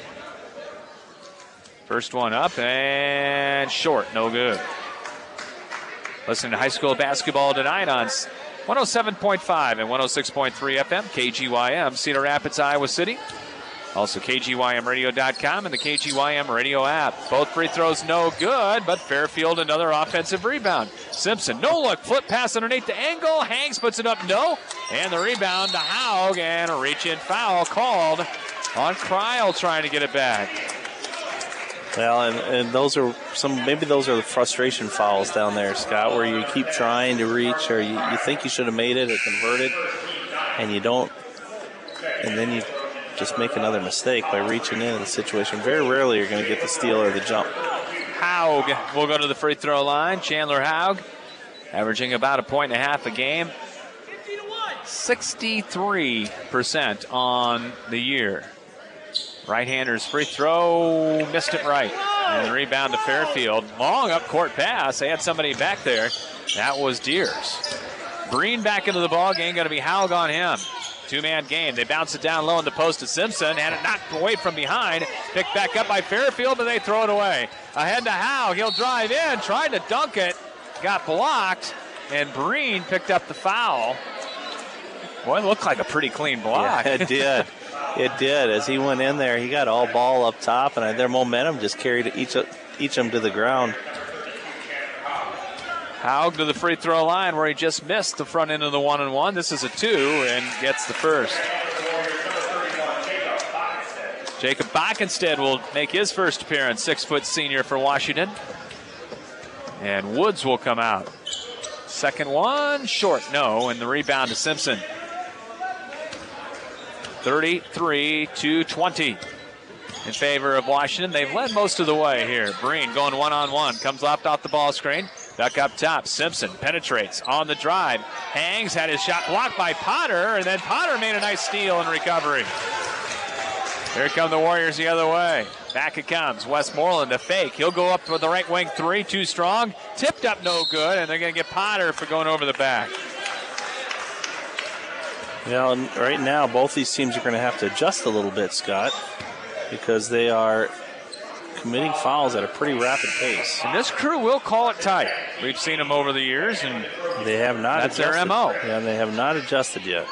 First one up and short, no good. Listening to high school basketball tonight on one oh seven point five and one oh six point three F M, K G Y M, Cedar Rapids, Iowa City. Also K G Y M radio dot com and the K G Y M radio app. Both free throws no good, but Fairfield another offensive rebound. Simpson, no look, flip pass underneath the angle. Hanks puts it up, no. And the rebound to Haug, and a reach-in foul called on Kryl trying to get it back. Well, and, and those are some, maybe those are the frustration fouls down there, Scott, where you keep trying to reach, or you, you think you should have made it or converted, and you don't, and then you just make another mistake by reaching into the situation. Very rarely you're going to get the steal or the jump. Haug will go to the free throw line. Chandler Haug, averaging about a point and a half a game. sixty-three percent on the year. Right-hander's free throw, missed it right. And rebound to Fairfield. Long up court pass. They had somebody back there. That was Deers. Breen back into the ball game. Going to be Haug on him. Two-man game. They bounce it down low in the post to Simpson. Had it knocked away from behind. Picked back up by Fairfield, but they throw it away. Ahead to Haug. He'll drive in. Tried to dunk it. Got blocked. And Breen picked up the foul. Boy, it looked like a pretty clean block. Yeah, it did. It did. As he went in there, he got all ball up top, and their momentum just carried each, each of them to the ground. Haug to the free throw line where he just missed the front end of the one and one. This is a two and gets the first. Jacob Backenstead will make his first appearance, six foot senior for Washington. And Woods will come out. Second one, short, no, and the rebound to Simpson. thirty-three to twenty in favor of Washington. They've led most of the way here. Breen going one-on-one, comes left off the ball screen. Back up top, Simpson penetrates on the drive. Hangs, had his shot blocked by Potter, and then Potter made a nice steal and recovery. Here come the Warriors the other way. Back it comes. Westmoreland to fake. He'll go up with the right wing three, too strong. Tipped up, no good, and they're going to get Potter for going over the back. Yeah, and right now both these teams are going to have to adjust a little bit, Scott, because they are committing fouls at a pretty rapid pace. And this crew will call it tight. We've seen them over the years, and they have not that's adjusted. their M O. Yeah, they have not adjusted yet.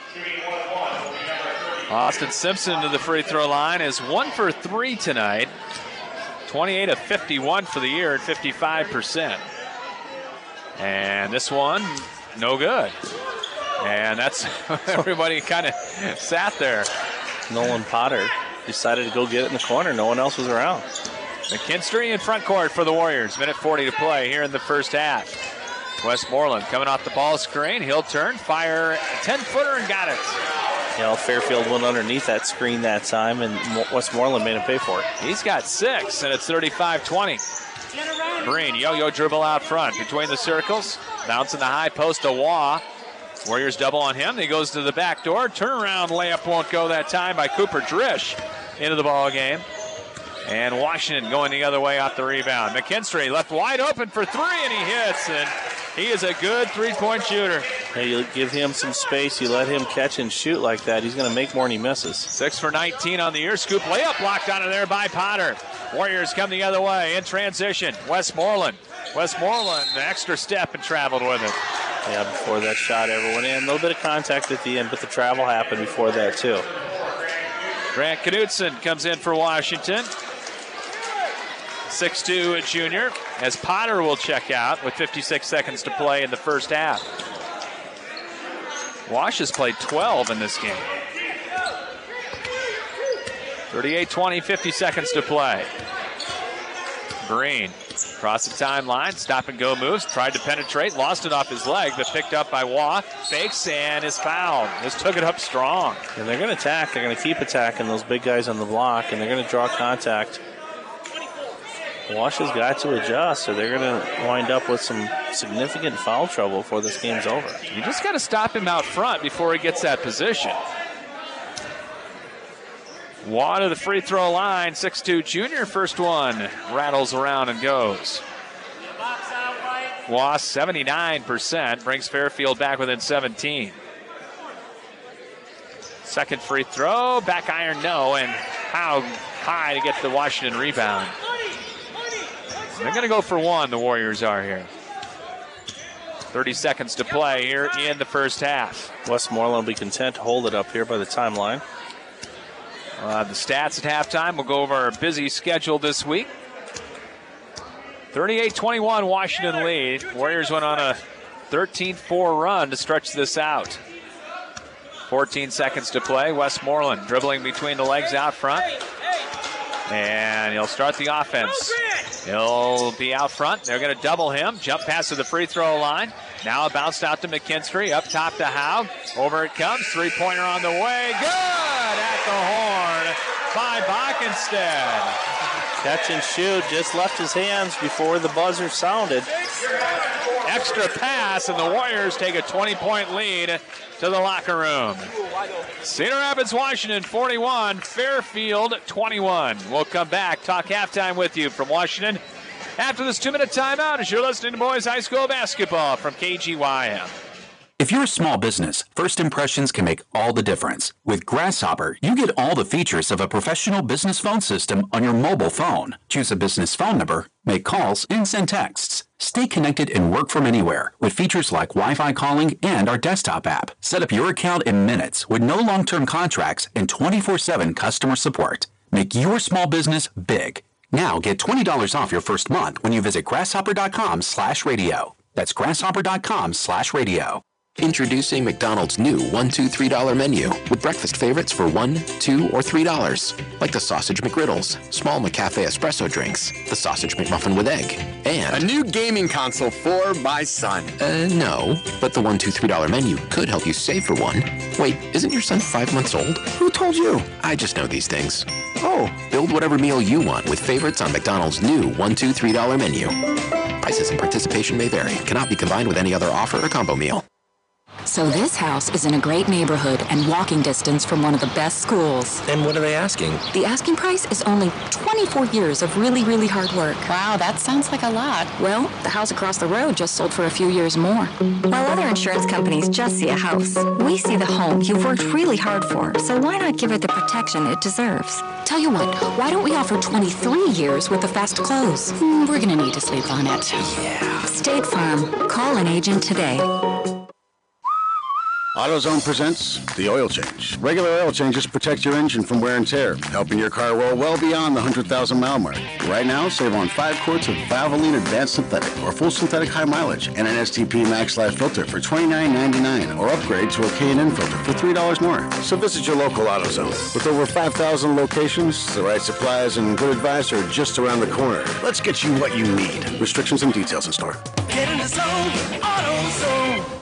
Austin Simpson to the free throw line is one for three tonight. twenty-eight of fifty-one for the year at fifty-five percent. And this one, no good. And that's everybody kind of sat there. Nolan Potter decided to go get it in the corner. No one else was around. McKinstry in front court for the Warriors. minute forty to play here in the first half. Westmoreland coming off the ball screen. He'll turn, fire a ten-footer and got it. You know, Fairfield went underneath that screen that time, and Westmoreland made him pay for it. He's got six, and it's thirty-five twenty. Breen, yo-yo dribble out front between the circles. Bouncing the high post to Waugh. Warriors double on him. He goes to the back door. Turnaround layup won't go that time by Cooper Drish into the ball game. And Washington going the other way off the rebound. McKinstry left wide open for three, and he hits. And he is a good three-point shooter. Hey, you give him some space. You let him catch and shoot like that. He's going to make more than he misses. Six for nineteen on the year. Scoop layup blocked out of there by Potter. Warriors come the other way in transition. Westmoreland. Westmoreland, the extra step and traveled with it. Yeah, before that shot ever went in. A little bit of contact at the end, but the travel happened before that, too. Grant Knutson comes in for Washington. six two, a junior, as Potter will check out with fifty-six seconds to play in the first half. Wash has played twelve in this game. thirty-eight twenty, fifty seconds to play. Breen across the timeline, stop and go moves, tried to penetrate, lost it off his leg, but picked up by Waugh. Fakes and is fouled. Just took it up strong. And they're going to attack. They're going to keep attacking those big guys on the block, and they're going to draw contact. Wash has got to adjust, or they're going to wind up with some significant foul trouble before this game's over. You just got to stop him out front before he gets that position. Waugh to the free throw line, six two junior, first one rattles around and goes. Waugh seventy-nine percent, brings Fairfield back within seventeen. Second free throw, back iron no, and how high to get the Washington rebound. They're going to go for one, the Warriors are here. thirty seconds to play here in the first half. Westmoreland will be content to hold it up here by the timeline. Uh, the stats at halftime. We'll go over our busy schedule this week. thirty-eight twenty-one Washington lead. Warriors went on a thirteen four run to stretch this out. fourteen seconds to play. Westmoreland dribbling between the legs out front. And he'll start the offense. He'll be out front. They're going to double him. Jump pass to the free throw line. Now it bounced out to McKinstry. Up top to Haug. Over it comes. Three-pointer on the way. Good at the horn by Backenstead. Catch and shoot just left his hands before the buzzer sounded. Extra pass, and the Warriors take a twenty-point lead to the locker room. Cedar Rapids, Washington, forty-one. Fairfield, twenty-one. We'll come back, talk halftime with you from Washington after this two-minute timeout as you're listening to Boys High School Basketball from K G Y M. If you're a small business, first impressions can make all the difference. With Grasshopper, you get all the features of a professional business phone system on your mobile phone. Choose a business phone number, make calls, and send texts. Stay connected and work from anywhere with features like Wi-Fi calling and our desktop app. Set up your account in minutes with no long-term contracts and twenty-four seven customer support. Make your small business big. Now get twenty dollars off your first month when you visit grasshopper.com slash radio. That's grasshopper.com slash radio. Introducing McDonald's new one, two, three dollar menu with breakfast favorites for one, two, or three dollars, like the Sausage McGriddles, small McCafe espresso drinks, the Sausage McMuffin with egg, and a new gaming console for my son. Uh, no, but the one, two, three dollar menu could help you save for one. Wait, isn't your son five months old? Who told you? I just know these things. Oh, build whatever meal you want with favorites on McDonald's new one, two, three dollar menu. Prices and participation may vary. Cannot be combined with any other offer or combo meal. So this house is in a great neighborhood and walking distance from one of the best schools. And what are they asking? The asking price is only twenty-four years of really, really hard work. Wow, that sounds like a lot. Well, the house across the road just sold for a few years more. While other insurance companies just see a house, we see the home you've worked really hard for, so why not give it the protection it deserves? Tell you what, why don't we offer twenty-three years with a fast close? Mm, we're gonna need to sleep on it. Yeah. State Farm. Call an agent today. AutoZone presents the oil change. Regular oil changes protect your engine from wear and tear, helping your car roll well beyond the one hundred thousand mile mark. Right now, save on five quarts of Valvoline Advanced Synthetic or full synthetic high mileage and an S T P Max Life filter for twenty-nine ninety-nine, or upgrade to a K and N filter for three dollars more. So visit your local AutoZone. With over five thousand locations, the right supplies and good advice are just around the corner. Let's get you what you need. Restrictions and details in store. Get in the zone, AutoZone.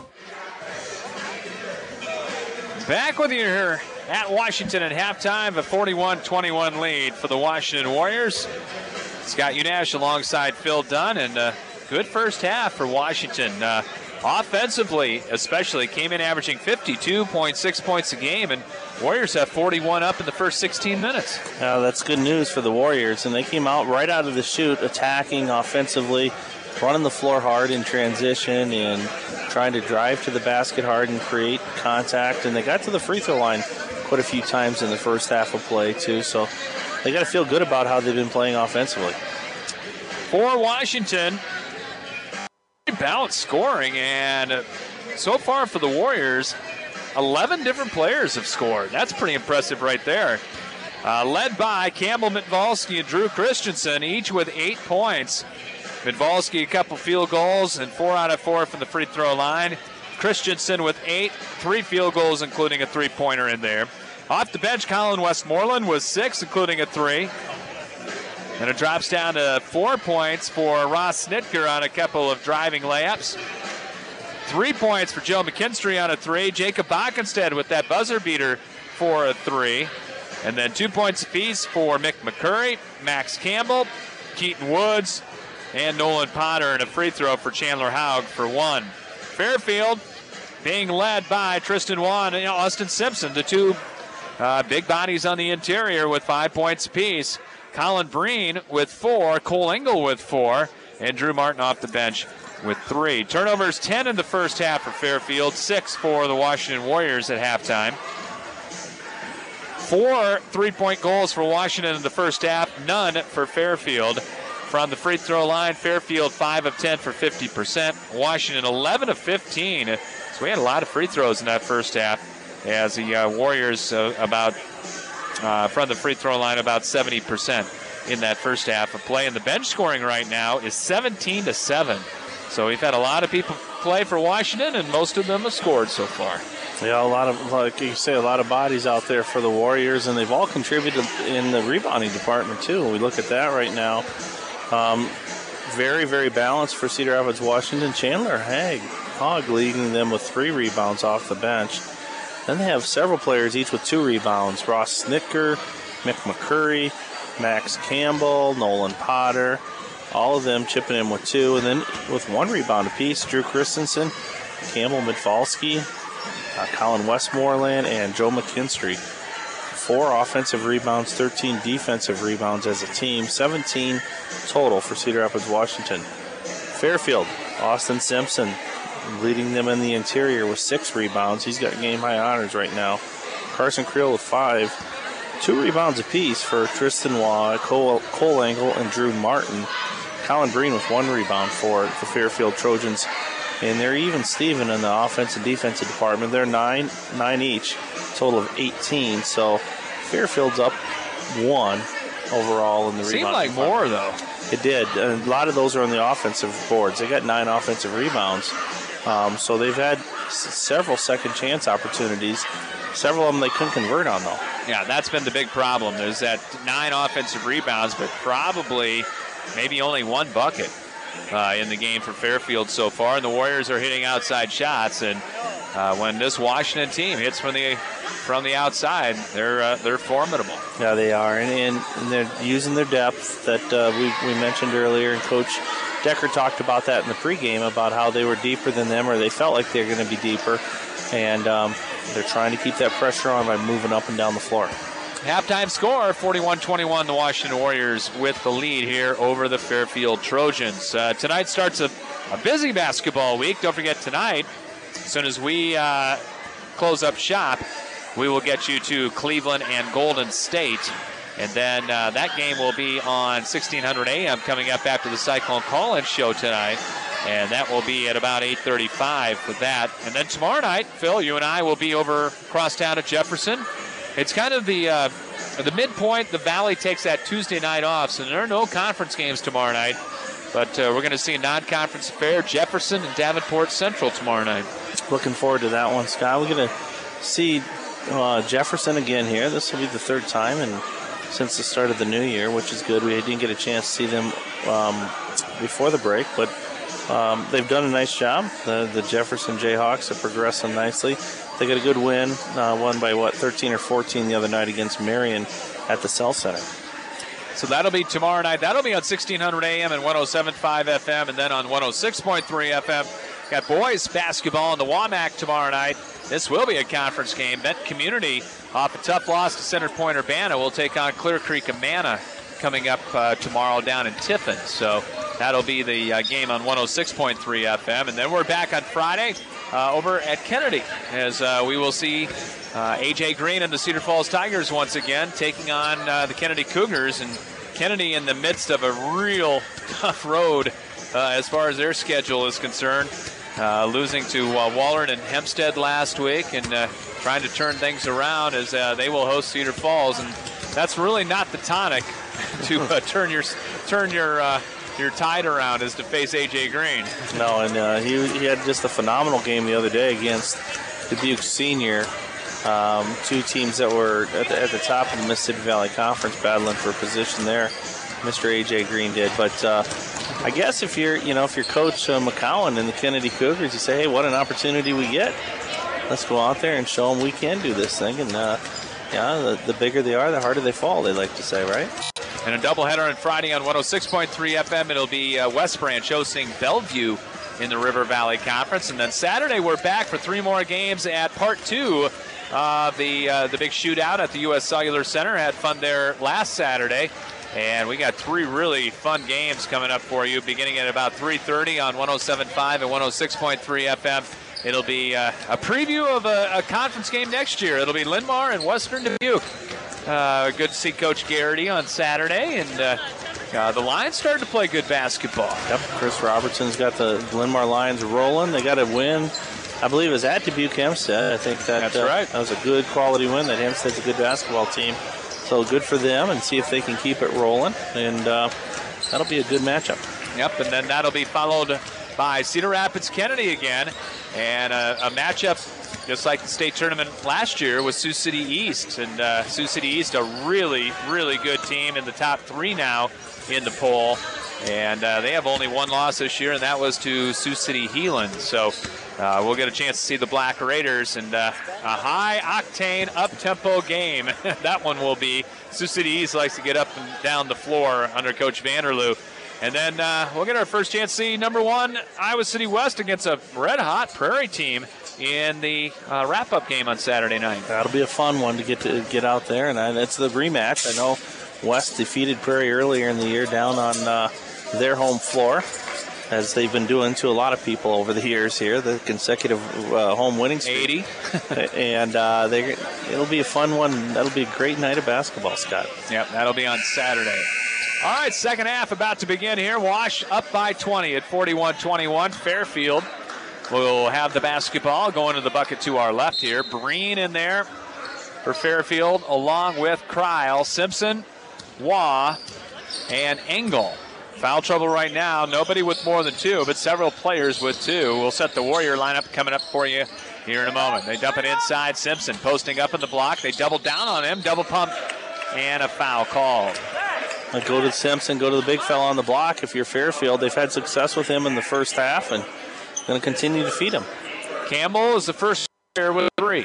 Back with you here at Washington at halftime, a forty-one twenty-one lead for the Washington Warriors. Scott Unash alongside Phil Dunn, and a good first half for Washington. Uh, offensively, especially, came in averaging fifty-two point six points a game, and Warriors have forty-one up in the first sixteen minutes. Uh, that's good news for the Warriors, and they came out right out of the chute, attacking offensively, running the floor hard in transition and trying to drive to the basket hard and create contact. And they got to the free throw line quite a few times in the first half of play, too. So they got to feel good about how they've been playing offensively. For Washington, balanced scoring. And so far for the Warriors, eleven different players have scored. That's pretty impressive right there. Uh, led by Campbell Mitvalski and Drew Christensen, each with eight points. Mitvalski a couple field goals and four out of four from the free throw line. Christensen with eight, three field goals, including a three-pointer in there. Off the bench, Colin Westmoreland was six, including a three. And it drops down to four points for Ross Snitker on a couple of driving layups. Three points for Joe McKinstry on a three. Jacob Bockenstead with that buzzer beater for a three. And then two points apiece for Mick McCurry, Max Campbell, Keaton Woods, and Nolan Potter, and a free throw for Chandler Haug for one. Fairfield being led by Tristan Wan and Austin Simpson, the two uh, big bodies on the interior with five points apiece. Colin Breen with four, Cole Engel with four, and Drew Martin off the bench with three. Turnovers ten in the first half for Fairfield, six for the Washington Warriors at halftime. Four three-point goals for Washington in the first half, none for Fairfield. From the free throw line, Fairfield five of ten for fifty percent. Washington eleven of fifteen. So we had a lot of free throws in that first half, as the uh, Warriors uh, about uh, from the free throw line about seventy percent in that first half of play. And the bench scoring right now is seventeen to seven. So we've had a lot of people play for Washington, and most of them have scored so far. Yeah, a lot of, like you say, a lot of bodies out there for the Warriors, and they've all contributed in the rebounding department too. When we look at that right now. Um, very, very balanced for Cedar Rapids, Washington. Chandler Haig, Hogg leading them with three rebounds off the bench. Then they have several players each with two rebounds. Ross Snitker, Mick McCurry, Max Campbell, Nolan Potter, all of them chipping in with two. And then with one rebound apiece, Drew Christensen, Campbell Midfalski, uh, Colin Westmoreland, and Joe McKinstry. Four offensive rebounds, thirteen defensive rebounds as a team, seventeen total for Cedar Rapids, Washington. Fairfield, Austin Simpson leading them in the interior with six rebounds. He's got game-high honors right now. Carson Creel with five. Two rebounds apiece for Tristan Waugh, Cole, Cole Engel, and Drew Martin. Colin Breen with one rebound for the Fairfield Trojans. And they're even Steven in the offense and defensive department. They're nine, nine each, total of eighteen. So Fairfield's up one overall in the rebound. Seemed like more, though. It did. A lot of those are on the offensive boards. They got nine offensive rebounds. Um, so they've had s- several second chance opportunities. Several of them they couldn't convert on, though. Yeah, that's been the big problem. There's that nine offensive rebounds, but probably maybe only one bucket uh, in the game for Fairfield so far. And the Warriors are hitting outside shots. And uh, when this Washington team hits from the from the outside, they're uh, they're formidable. Yeah, they are, and, and, and they're using their depth that uh, we we mentioned earlier. And Coach Decker talked about that in the pregame about how they were deeper than them, or they felt like they were going to be deeper, and um, they're trying to keep that pressure on by moving up and down the floor. Halftime score, forty-one twenty-one, the Washington Warriors with the lead here over the Fairfield Trojans. Uh, tonight starts a, a busy basketball week. Don't forget tonight, as soon as we uh, close up shop, we will get you to Cleveland and Golden State. And then uh, that game will be on sixteen hundred A M coming up after the Cyclone Call-In show tonight. And that will be at about eight thirty-five for that. And then tomorrow night, Phil, you and I will be over across town at Jefferson. It's kind of the uh, the midpoint. The Valley takes that Tuesday night off, so there are no conference games tomorrow night. But uh, we're going to see a non-conference affair, Jefferson and Davenport Central tomorrow night. Looking forward to that one, Scott. We're going to see uh, Jefferson again here. This will be the third time and since the start of the new year, which is good. We didn't get a chance to see them um, before the break, but um, they've done a nice job. The, the Jefferson Jayhawks are progressing nicely. They got a good win, uh, won by, what, thirteen or fourteen the other night against Marion at the Cell Center. So that'll be tomorrow night. That'll be on sixteen hundred A M and one oh seven point five F M, and then on one oh six point three F M. Got boys basketball in the W A M A C tomorrow night. This will be a conference game. Benton Community, off a tough loss to Center Point Urbana, will take on Clear Creek Amana coming up uh, tomorrow down in Tiffin. So that'll be the uh, game on one oh six point three F M. And then we're back on Friday uh, over at Kennedy as uh, we will see uh, A J Green and the Cedar Falls Tigers once again taking on uh, the Kennedy Cougars. And Kennedy in the midst of a real tough road uh, as far as their schedule is concerned. Uh, losing to uh, Wahlert and Hempstead last week and uh, trying to turn things around as uh, they will host Cedar Falls. And that's really not the tonic to uh, turn your turn your uh, your tide around is to face A J Green. No, and uh, he, he had just a phenomenal game the other day against Dubuque Senior. Um, two teams that were at the, at the top of the Mississippi Valley Conference battling for position there. Mister A J Green did, but uh, I guess if you're, you know, if you're Coach uh, McCowan and the Kennedy Cougars, you say, hey, what an opportunity we get. Let's go out there and show them we can do this thing. And, uh, yeah, the, the bigger they are, the harder they fall, they like to say, right? And a doubleheader on Friday on one oh six point three F M. It'll be uh, West Branch hosting Bellevue in the River Valley Conference. And then Saturday, we're back for three more games at part two of the, uh, the big shootout at the U S Cellular Center. Had fun there last Saturday. And we got three really fun games coming up for you, beginning at about three thirty on one oh seven point five and one oh six point three F M. It'll be uh, a preview of a, a conference game next year. It'll be Linn-Mar and Western Dubuque. Uh, good to see Coach Garrity on Saturday, and uh, uh, the Lions started to play good basketball. Yep, Chris Robertson's got the Linn-Mar Lions rolling. They got a win, I believe it was at Dubuque Hempstead. I think that, That's uh, right. that was a good quality win. That Hempstead's a good basketball team. So good for them, and see if they can keep it rolling. And uh, that'll be a good matchup. Yep, and then that'll be followed by Cedar Rapids Kennedy again. And a, a matchup just like the state tournament last year with Sioux City East. And uh, Sioux City East, a really, really good team in the top three now in the poll. And uh, they have only one loss this year, and that was to Sioux City Heelan. So uh, we'll get a chance to see the Black Raiders, and uh, a high-octane, up-tempo game. That one will be Sioux City East likes to get up and down the floor under Coach Vanderloo. And then uh, we'll get our first chance to see number one Iowa City West against a red-hot Prairie team in the uh, wrap-up game on Saturday night. That'll be a fun one to get to get out there, and it's the rematch. I know West defeated Prairie earlier in the year down on uh, their home floor, as they've been doing to a lot of people over the years here, the consecutive uh, home winning streak. eighty. And uh, they, it'll be a fun one. That'll be a great night of basketball, Scott. Yep, that'll be on Saturday. All right, second half about to begin here. Wash up by twenty at forty-one twenty-one. Fairfield will have the basketball going to the bucket to our left here. Breen in there for Fairfield, along with Kryle, Simpson, Waugh, and Engel. Foul trouble right now. Nobody with more than two, but several players with two. We'll set the Warrior lineup coming up for you here in a moment. They dump it inside. Simpson posting up in the block. They double down on him. Double pump and a foul called. Go to Simpson, go to the big fella on the block. If you're Fairfield, they've had success with him in the first half and going to continue to feed him. Campbell is the first player with three.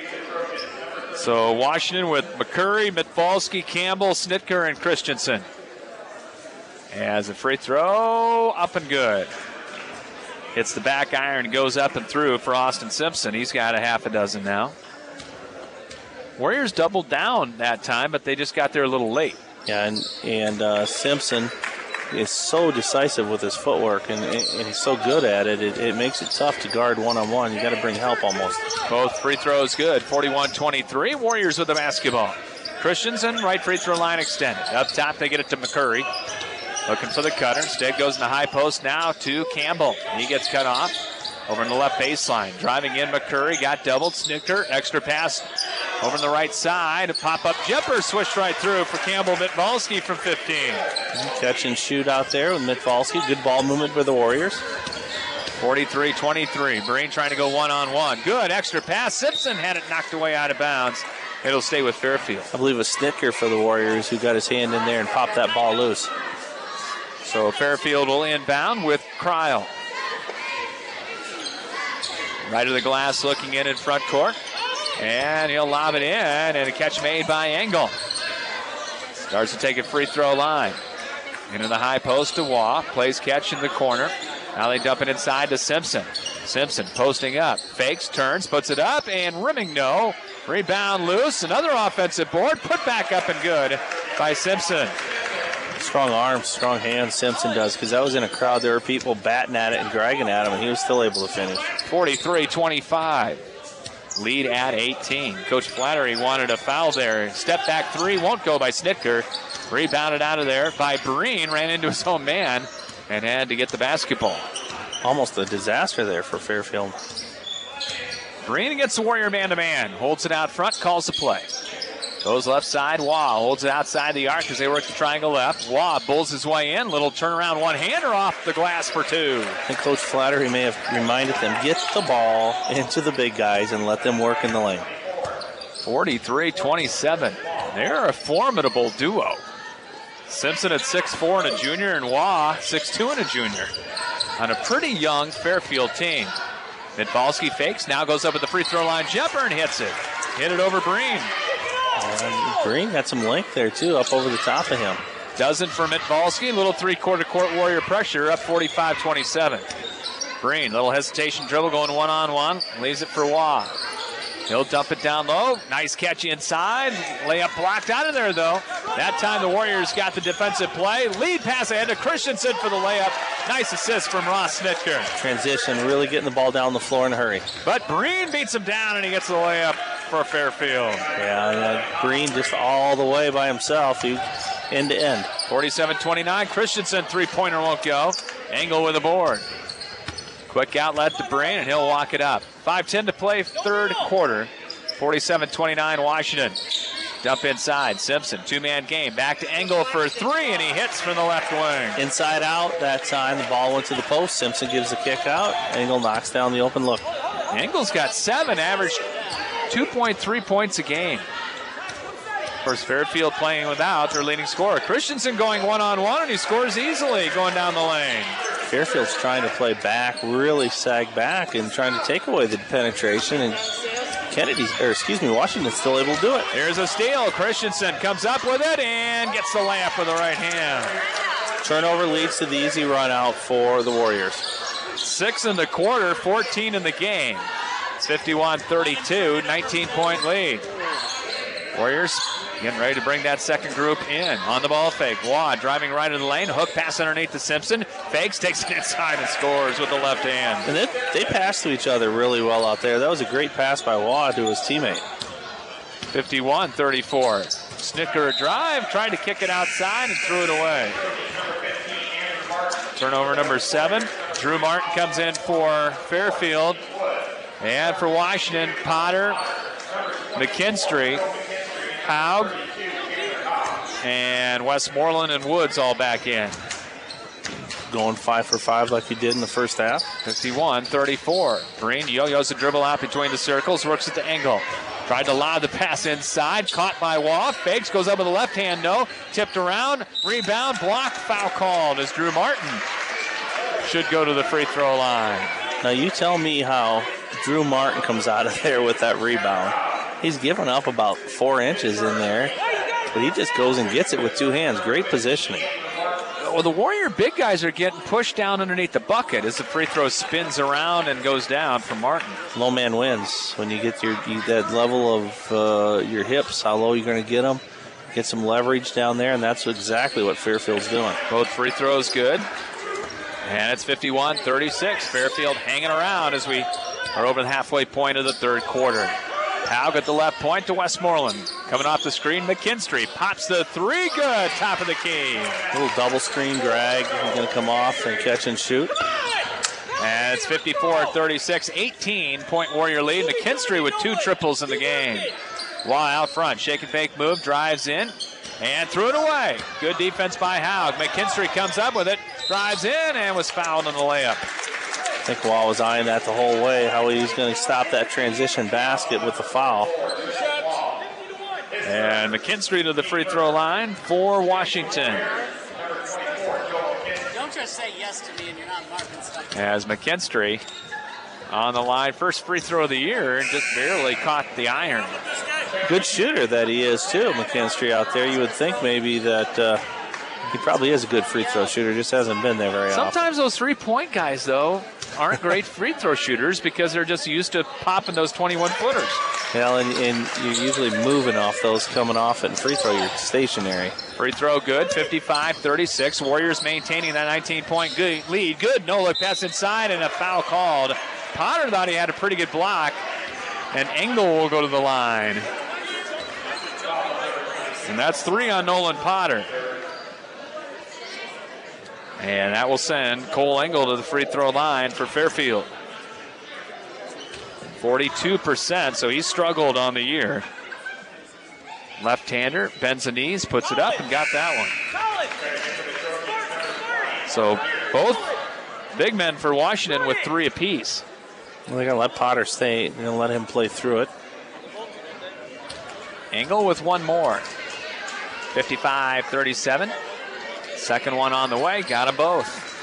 So Washington with McCurry, Mitvalski, Campbell, Snitker, and Christensen. As a free throw, up and good. Hits the back iron, goes up and through for Austin Simpson. He's got a half a dozen now. Warriors doubled down that time, but they just got there a little late. Yeah, and, and uh, Simpson is so decisive with his footwork, and, and he's so good at it, it, it makes it tough to guard one-on-one. You got to bring help almost. Both free throws good, forty-one twenty-three. Warriors with the basketball. Christensen, right free throw line extended. Up top, they get it to McCurry. Looking for the cutter. Instead goes in the high post now to Campbell. He gets cut off over in the left baseline. Driving in McCurry, got doubled. Snicker, extra pass over on the right side. A pop-up jumper switched right through for Campbell. Mitvalski from fifteen. Catch and shoot out there with Mitvalski. Good ball movement for the Warriors. forty-three twenty-three. Breen trying to go one-on-one. Good extra pass. Simpson had it knocked away out of bounds. It'll stay with Fairfield. I believe it was Snicker for the Warriors who got his hand in there and popped that ball loose. So Fairfield will inbound with Kryle. Right of the glass looking in in front court. And he'll lob it in, and a catch made by Engel. Starts to take a free throw line. Into the high post to Waugh. Plays catch in the corner. Now they dump it inside to Simpson. Simpson posting up. Fakes, turns, puts it up, and rimming no. Rebound loose. Another offensive board. Put back up and good by Simpson. Strong arms, strong hands Simpson does, because that was in a crowd. There were people batting at it and dragging at him, and he was still able to finish. forty-three twenty-five. Lead at eighteen. Coach Flattery wanted a foul there. Step back three won't go by Snitker. Rebounded out of there by Breen. Ran into his own man and had to get the basketball. Almost a disaster there for Fairfield. Breen against the Warrior man-to-man. Holds it out front, calls the play. Goes left side, Waugh holds it outside the arc as they work the triangle left. Waugh bulls his way in. Little turnaround one-hander off the glass for two. I think Coach Flattery may have reminded them, get the ball into the big guys and let them work in the lane. forty-three twenty-seven. They're a formidable duo. Simpson at six four and a junior, and Waugh six two and a junior. On a pretty young Fairfield team. Mitvalski fakes, now goes up at the free throw line jumper and hits it. Hit it over Breen. Uh, Breen got some length there, too, up over the top of him. Doesn't for Mitvalski. Little three-quarter court Warrior pressure, up forty-five twenty-seven. Breen, little hesitation dribble going one-on-one. Leaves it for Waugh. He'll dump it down low. Nice catch inside. Layup blocked out of there, though. That time the Warriors got the defensive play. Lead pass ahead to Christensen for the layup. Nice assist from Ross Snitker. Transition, really getting the ball down the floor in a hurry. But Breen beats him down, and he gets the layup for Fairfield. Yeah, yeah, Breen just all the way by himself, he, end to end. forty-seven twenty-nine. Christensen three-pointer won't go. Engel with a board. Quick outlet to Breen, and he'll walk it up. five ten to play, third quarter. forty-seven twenty-nine Washington. Dump inside. Simpson, two-man game. Back to Engel for three, and he hits from the left wing. Inside out that time. The ball went to the post. Simpson gives the kick out. Engel knocks down the open look. Engel's got seven, average two point three points a game. Of course, Fairfield playing without their leading scorer. Christensen going one-on-one, and he scores easily going down the lane. Fairfield's trying to play back, really sag back, and trying to take away the penetration. And Kennedy, or excuse me, Washington's still able to do it. Here's a steal. Christensen comes up with it and gets the layup with the right hand. Turnover leads to the easy run out for the Warriors. Six in the quarter, fourteen in the game. fifty-one thirty-two, nineteen-point lead. Warriors getting ready to bring that second group in. On the ball fake. Waugh driving right in the lane. Hook pass underneath to Simpson. Fakes, takes it inside and scores with the left hand. And they, they pass to each other really well out there. That was a great pass by Waugh to his teammate. fifty-one thirty-four. Snicker drive, tried to kick it outside and threw it away. Turnover number seven. Drew Martin comes in for Fairfield. And for Washington, Potter, McKinstry, Haug, and Westmoreland and Woods all back in. Going five for five like he did in the first half. fifty-one thirty-four. Green yo-yos the dribble out between the circles, works it to Engel. Tried to lob the pass inside, caught by Waugh. Fakes, goes up with the left hand, no. Tipped around, rebound, block, foul called as Drew Martin should go to the free throw line. Now you tell me how Drew Martin comes out of there with that rebound. He's given up about four inches in there, but he just goes and gets it with two hands. Great positioning. Well, the Warrior big guys are getting pushed down underneath the bucket as the free throw spins around and goes down for Martin. Low man wins. When you get your you, that level of uh, your hips, how low you're going to get them, get some leverage down there, and that's exactly what Fairfield's doing. Both free throws good. And it's fifty-one thirty-six. Fairfield hanging around as we are over the halfway point of the third quarter. Haug at the left point to Westmoreland. Coming off the screen, McKinstry pops the three, good, top of the key. Little double screen drag. He's going to come off and catch and shoot. And it's fifty-four thirty-six, eighteen-point Warrior lead. McKinstry with two triples in the game. Waugh out front, shake and fake move, drives in, and threw it away. Good defense by Haug. McKinstry comes up with it, drives in, and was fouled on the layup. I think Waugh was eyeing that the whole way, how he was going to stop that transition basket with the foul. And McKinstry to the free throw line for Washington. Don't just say yes to me and you're not marking stuff. As McKinstry on the line, first free throw of the year, and just barely caught the iron. Good shooter that he is too, McKinstry out there. You would think maybe that uh, he probably is a good free throw shooter, just hasn't been there very Sometimes often. Sometimes those three-point guys, though, aren't great free throw shooters because they're just used to popping those twenty-one footers. Yeah, and, and you're usually moving off those coming off it, and free throw, you're stationary. Free throw good, fifty-five thirty-six. Warriors maintaining that nineteen-point lead. Good no-look pass inside and a foul called. Potter thought he had a pretty good block, and Engel will go to the line. And that's three on Nolan Potter. And that will send Cole Engel to the free throw line for Fairfield. forty-two percent, so he struggled on the year. Left-hander, bends the knees, puts it up, and got that one. So both big men for Washington with three apiece. Well, they're going to let Potter stay. They're going to let him play through it. Engel with one more. fifty-five thirty-seven. Second one on the way, got them both.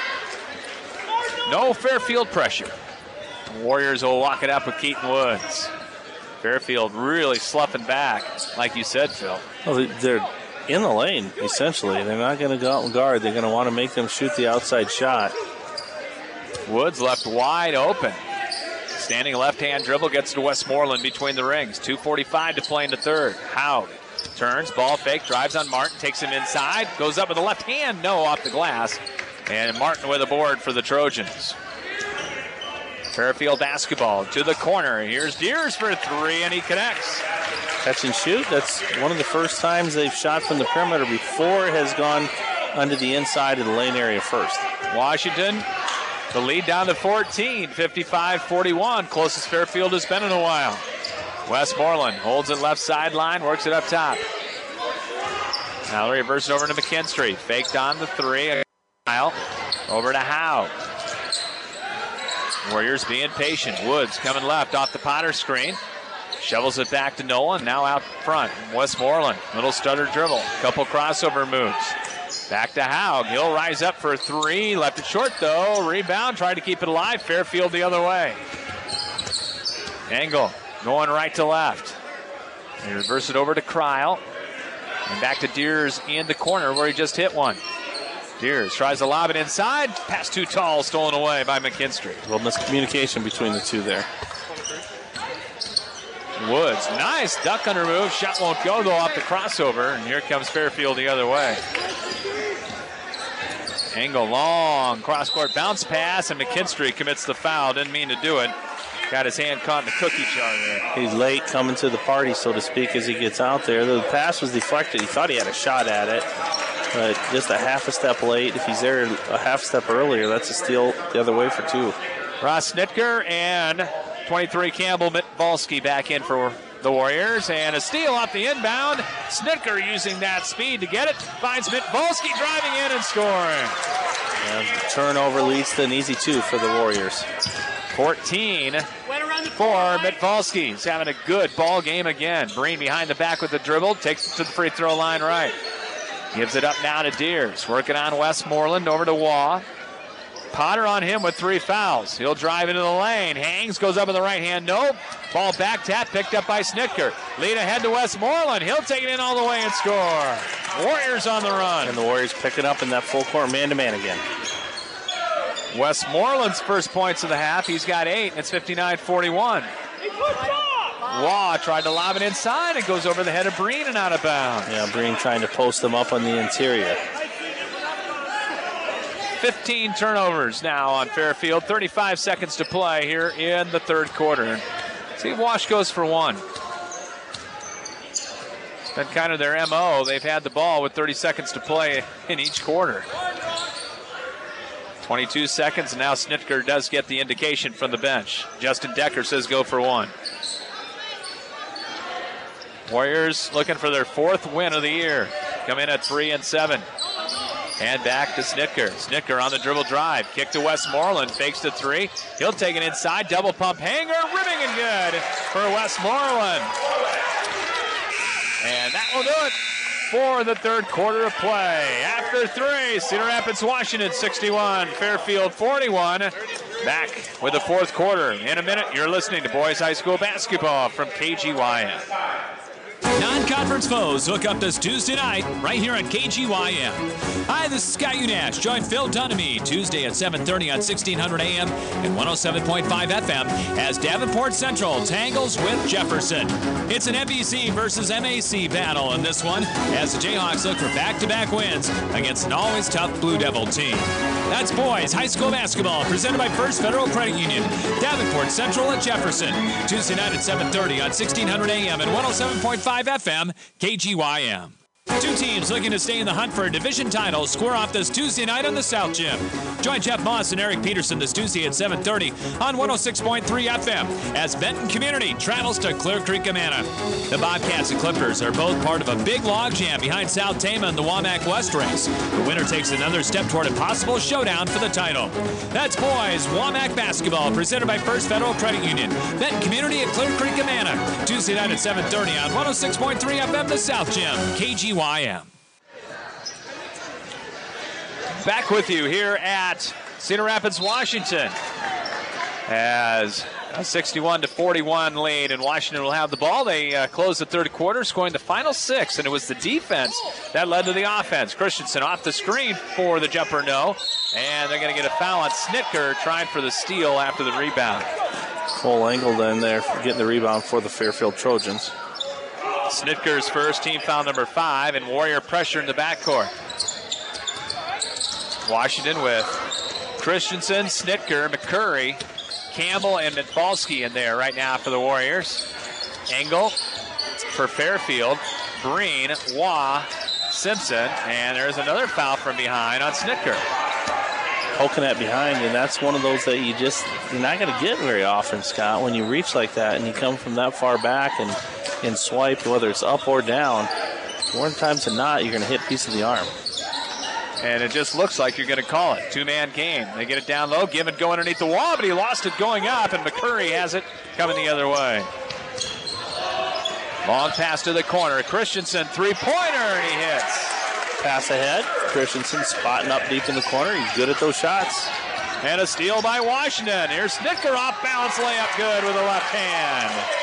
No Fairfield pressure. Warriors will walk it up with Keaton Woods. Fairfield really sloughing back, like you said, Phil. Well, they're in the lane, essentially. They're not going to go out and guard. They're going to want to make them shoot the outside shot. Woods left wide open. Standing left-hand dribble gets to Westmoreland between the rings. two forty-five to play in the third. Haug turns, ball fake, drives on Martin, takes him inside, goes up with the left hand, no, off the glass. And Martin with a board for the Trojans. Fairfield basketball to the corner. Here's Deers for three, and he connects. Catch and shoot. That's one of the first times they've shot from the perimeter before it has gone under the inside of the lane area first. Washington, the lead down to fourteen, fifty-five forty-one. Closest Fairfield has been in a while. Westmoreland holds it left sideline, works it up top. Now reverse it over to McKinstry. Faked on the three. Over to Haug. Warriors being patient. Woods coming left off the Potter screen. Shovels it back to Nolan. Now out front. Westmoreland. Little stutter dribble. Couple crossover moves. Back to Haug. He'll rise up for three. Left it short though. Rebound. Tried to keep it alive. Fairfield the other way. Engel Going right to left. They reverse it over to Kryle. And back to Deers in the corner where he just hit one. Deers tries to lob it inside. Pass too tall, stolen away by McKinstry. A little miscommunication between the two there. Woods, nice duck under move. Shot won't go though off the crossover. And here comes Fairfield the other way. Engel long cross-court bounce pass, and McKinstry commits the foul. Didn't mean to do it. Got his hand caught in the cookie jar there. He's late coming to the party, so to speak, as he gets out there. The pass was deflected. He thought he had a shot at it, but just a half a step late. If he's there a half step earlier, that's a steal the other way for two. Ross Snitker and twenty-three Campbell Mitvalski back in for the Warriors, and a steal off the inbound. Snitker using that speed to get it. Finds Mitvalski driving in and scoring. And turnover leads to an easy two for the Warriors. fourteen for Mitvalski. He's having a good ball game again. Breen behind the back with the dribble. Takes it to the free throw line right. Gives it up now to Deers. Working on Westmoreland over to Waugh. Potter on him with three fouls. He'll drive into the lane. Hangs, goes up with the right hand. Nope. Ball back tap, picked up by Snitker. Lead ahead to Westmoreland. He'll take it in all the way and score. Warriors on the run. And the Warriors picking up in that full court man-to-man again. Westmoreland's first points of the half. He's got eight, and it's fifty-nine forty-one. Waugh tried to lob it inside. It goes over the head of Breen and out of bounds. Yeah, Breen trying to post them up on the interior. fifteen turnovers now on Fairfield. thirty-five seconds to play here in the third quarter. See if Wash goes for one. It's been kind of their M O. They've had the ball with thirty seconds to play in each quarter. twenty-two seconds, and now Snitker does get the indication from the bench. Justin Decker says go for one. Warriors looking for their fourth win of the year. Come in at three and seven. And back to Snitker. Snitker on the dribble drive. Kick to Westmoreland. Fakes to three. He'll take it inside. Double pump hanger. Ribbing and good for Westmoreland. And that will do it for the third quarter of play. After three, Cedar Rapids, Washington sixty-one, Fairfield forty-one. Back with the fourth quarter. In a minute, you're listening to Boys High School basketball from K G Y M. Non-conference foes hook up this Tuesday night right here on K G Y M. Hi, this is Scott Unash. Join Phil Dunamy Tuesday at seven thirty on sixteen hundred A M and one oh seven point five F M as Davenport Central tangles with Jefferson. It's an M B C versus M A C battle in this one as the Jayhawks look for back-to-back wins against an always tough Blue Devil team. That's Boys High School basketball presented by First Federal Credit Union. Davenport Central at Jefferson. Tuesday night at seven thirty on sixteen hundred A M and one oh seven point five F M, K G Y M. Two teams looking to stay in the hunt for a division title square off this Tuesday night on the South Gym. Join Jeff Moss and Eric Peterson this Tuesday at seven thirty on one oh six point three F M as Benton Community travels to Clear Creek, Amana. The Bobcats and Clippers are both part of a big log jam behind South Tama in the Wamak West race. The winner takes another step toward a possible showdown for the title. That's Boys Wamak basketball presented by First Federal Credit Union. Benton Community at Clear Creek, Amana. Tuesday night at seven thirty on one oh six point three F M, the South Gym, K G Y M. Back with you here at Cedar Rapids, Washington, as a sixty-one to forty-one lead, and Washington will have the ball. They uh, close the third quarter, scoring the final six, and it was the defense that led to the offense. Christensen off the screen for the jumper, no, and they're going to get a foul on Snitker, trying for the steal after the rebound. Cole Engel then there getting the rebound for the Fairfield Trojans. Snitker's first, team foul number five, and Warrior pressure in the backcourt. Washington with Christensen, Snitker, McCurry, Campbell, and Mitvalski in there right now for the Warriors. Engel for Fairfield, Breen, Waugh, Simpson, and there's another foul from behind on Snitker. Poking that behind, and that's one of those that you just, you're not going to get very often, Scott, when you reach like that and you come from that far back and, and swipe, whether it's up or down. More times than not, you're going to hit a piece of the arm. And it just looks like you're going to call it. Two-man game. They get it down low. Given go underneath the wall, but he lost it going up, and McCurry has it coming the other way. Long pass to the corner. Christensen, three-pointer, and he hits. Pass ahead. Christensen spotting up deep in the corner. He's good at those shots. And a steal by Washington. Here's Snitker off balance layup good with the left hand.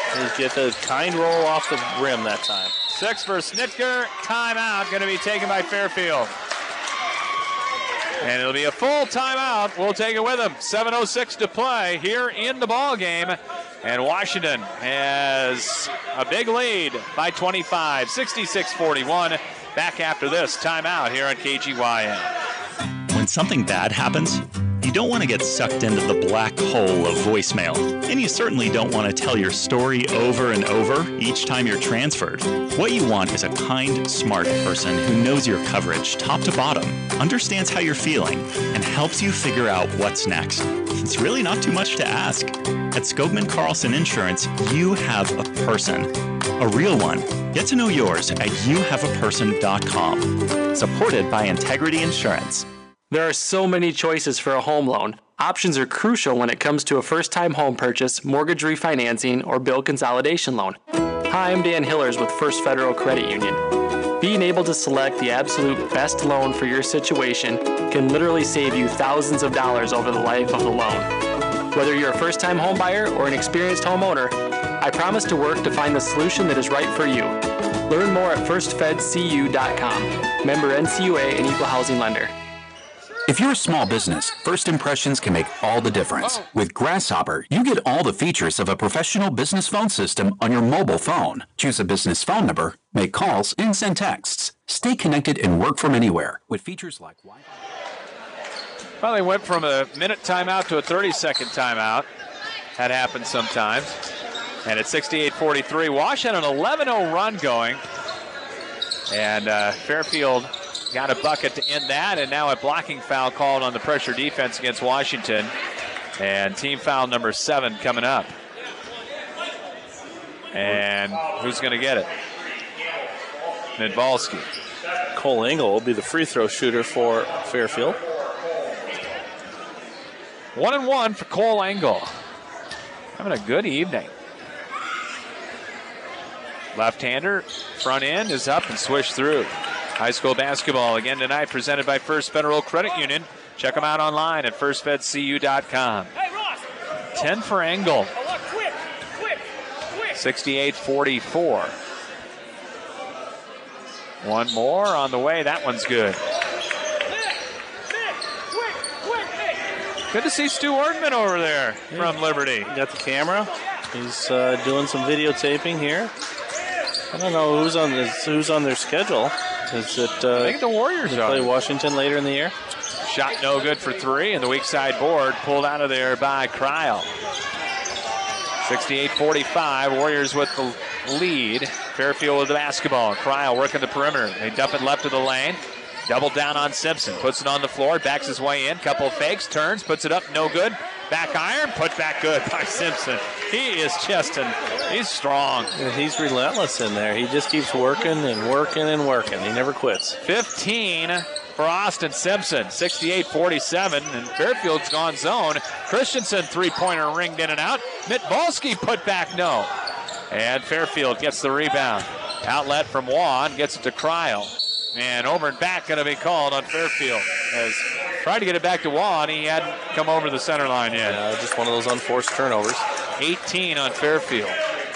He get the kind roll off the rim that time. Six for Snitker. Timeout going to be taken by Fairfield. And it'll be a full timeout. We'll take it with him. seven oh six to play here in the ball game. And Washington has a big lead by twenty-five, sixty-six forty-one. Back after this timeout here on K G Y M. When something bad happens, you don't want to get sucked into the black hole of voicemail. And you certainly don't want to tell your story over and over each time you're transferred. What you want is a kind, smart person who knows your coverage top to bottom, understands how you're feeling, and helps you figure out what's next. It's really not too much to ask. At Skogman Carlson Insurance, you have a person. A real one. Get to know yours at you have a person dot com. Supported by Integrity Insurance. There are so many choices for a home loan. Options are crucial when it comes to a first-time home purchase, mortgage refinancing, or bill consolidation loan. Hi, I'm Dan Hillers with First Federal Credit Union. Being able to select the absolute best loan for your situation can literally save you thousands of dollars over the life of the loan. Whether you're a first-time home buyer or an experienced homeowner, I promise to work to find the solution that is right for you. Learn more at first fed c u dot com. Member N C U A and Equal Housing Lender. If you're a small business, first impressions can make all the difference. With Grasshopper, you get all the features of a professional business phone system on your mobile phone. Choose a business phone number, make calls, and send texts. Stay connected and work from anywhere with features like Wi-Fi. Well, they went from a minute timeout to a thirty-second timeout. That happens sometimes. And at sixty-eight forty-three, Wash had an eleven oh run going. And uh, Fairfield got a bucket to end that, and now a blocking foul called on the pressure defense against Washington. And team foul number seven coming up. And who's going to get it? Midvalski. Cole Engel will be the free throw shooter for Fairfield. One and one for Cole Engel. Having a good evening. Left-hander, front end is up and swished through. High school basketball again tonight, presented by First Federal Credit Union. Check them out online at first fed c u dot com. ten for Engel. sixty-eight forty-four. One more on the way. That one's good. Good to see Stu Ortman over there from Liberty. Got the camera. He's uh, doing some videotaping here. I don't know who's on this, who's on their schedule. Is it? Uh, I think the Warriors they are. Play Washington later in the year. Shot no good for three, and the weak side board pulled out of there by Cryle. sixty-eight forty-five. Warriors with the lead. Fairfield with the basketball. Cryle working the perimeter. They dump it left of the lane. Double down on Simpson. Puts it on the floor. Backs his way in. Couple of fakes. Turns. Puts it up. No good. Back iron. Put back good by Simpson. He is just an, he's strong. Yeah, he's relentless in there. He just keeps working and working and working. He never quits. fifteen for Austin Simpson. sixty-eight forty-seven. And Fairfield's gone zone. Christensen three-pointer ringed in and out. Mitvalski put back no. And Fairfield gets the rebound. Outlet from Juan. Gets it to Cryle. And over and back going to be called on Fairfield. As tried to get it back to Juan. He hadn't come over the center line yet. Yeah, just one of those unforced turnovers. eighteen on Fairfield.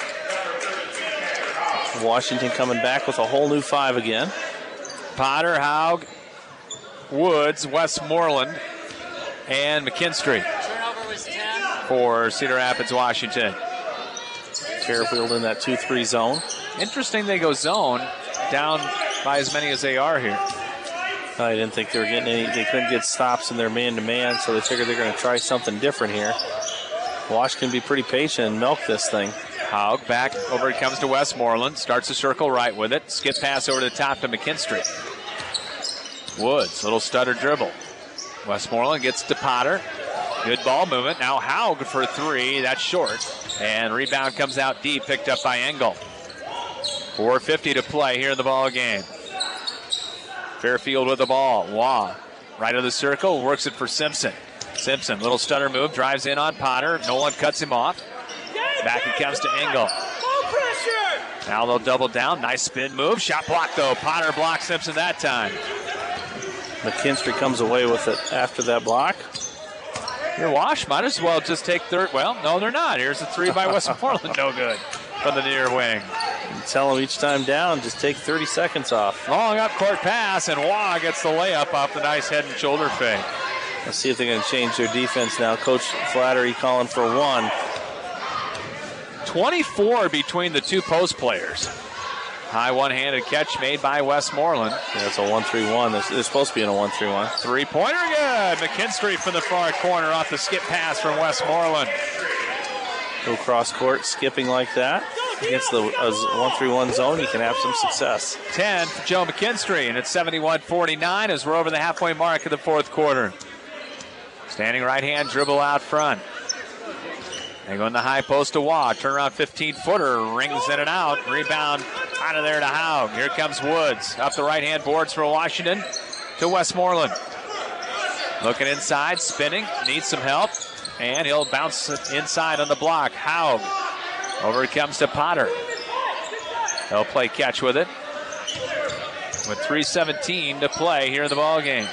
Washington coming back with a whole new five again. Potter, Haug, Woods, Westmoreland, and McKinstry for Cedar Rapids, Washington. Fairfield in that two three zone. Interesting they go zone down by as many as they are here. I didn't think they were getting any, they couldn't get stops in their man-to-man, so they figured they're going to try something different here. Wash can be pretty patient and milk this thing. Haug back over, it comes to Westmoreland, starts a circle right with it, skip pass over the top to McKinstry. Woods, little stutter dribble. Westmoreland gets to Potter. Good ball movement. Now Haug for three, that's short. And rebound comes out deep, picked up by Engel. four fifty to play here in the ball game. Fairfield with the ball. Waugh, right of the circle, works it for Simpson. Simpson, little stutter move, drives in on Potter. No one cuts him off. Back it comes to Engel. Now they'll double down. Nice spin move. Shot block though. Potter blocks Simpson that time. McKinstry comes away with it after that block. Your Wash might as well just take third. Well, no, they're not. Here's the three by Westmoreland. No good. from the near wing. You tell them each time down, just take thirty seconds off. Long up court pass, and Waugh gets the layup off the nice head and shoulder fake. Let's see if they're going to change their defense now. Coach Flattery calling for one. twenty-four between the two post players. High one-handed catch made by Westmoreland. Yeah, it's a one three one. They're, they're supposed to be in a one three one. Three-pointer good. McKinstry from the far corner off the skip pass from Westmoreland. Go cross court, skipping like that. Against the one three one zone, you can have some success. ten for Joe McKinstry, and it's seventy-one forty-nine as we're over the halfway mark of the fourth quarter. Standing right-hand dribble out front. They go in the high post to Waugh. Turnaround fifteen-footer, rings in and out. Rebound out of there to Haug. Here comes Woods. Up the right-hand boards for Washington to Westmoreland. Looking inside, spinning, needs some help. And he'll bounce inside on the block. Haug. Over it comes to Potter. They'll play catch with it. With three seventeen to play here in the ballgame.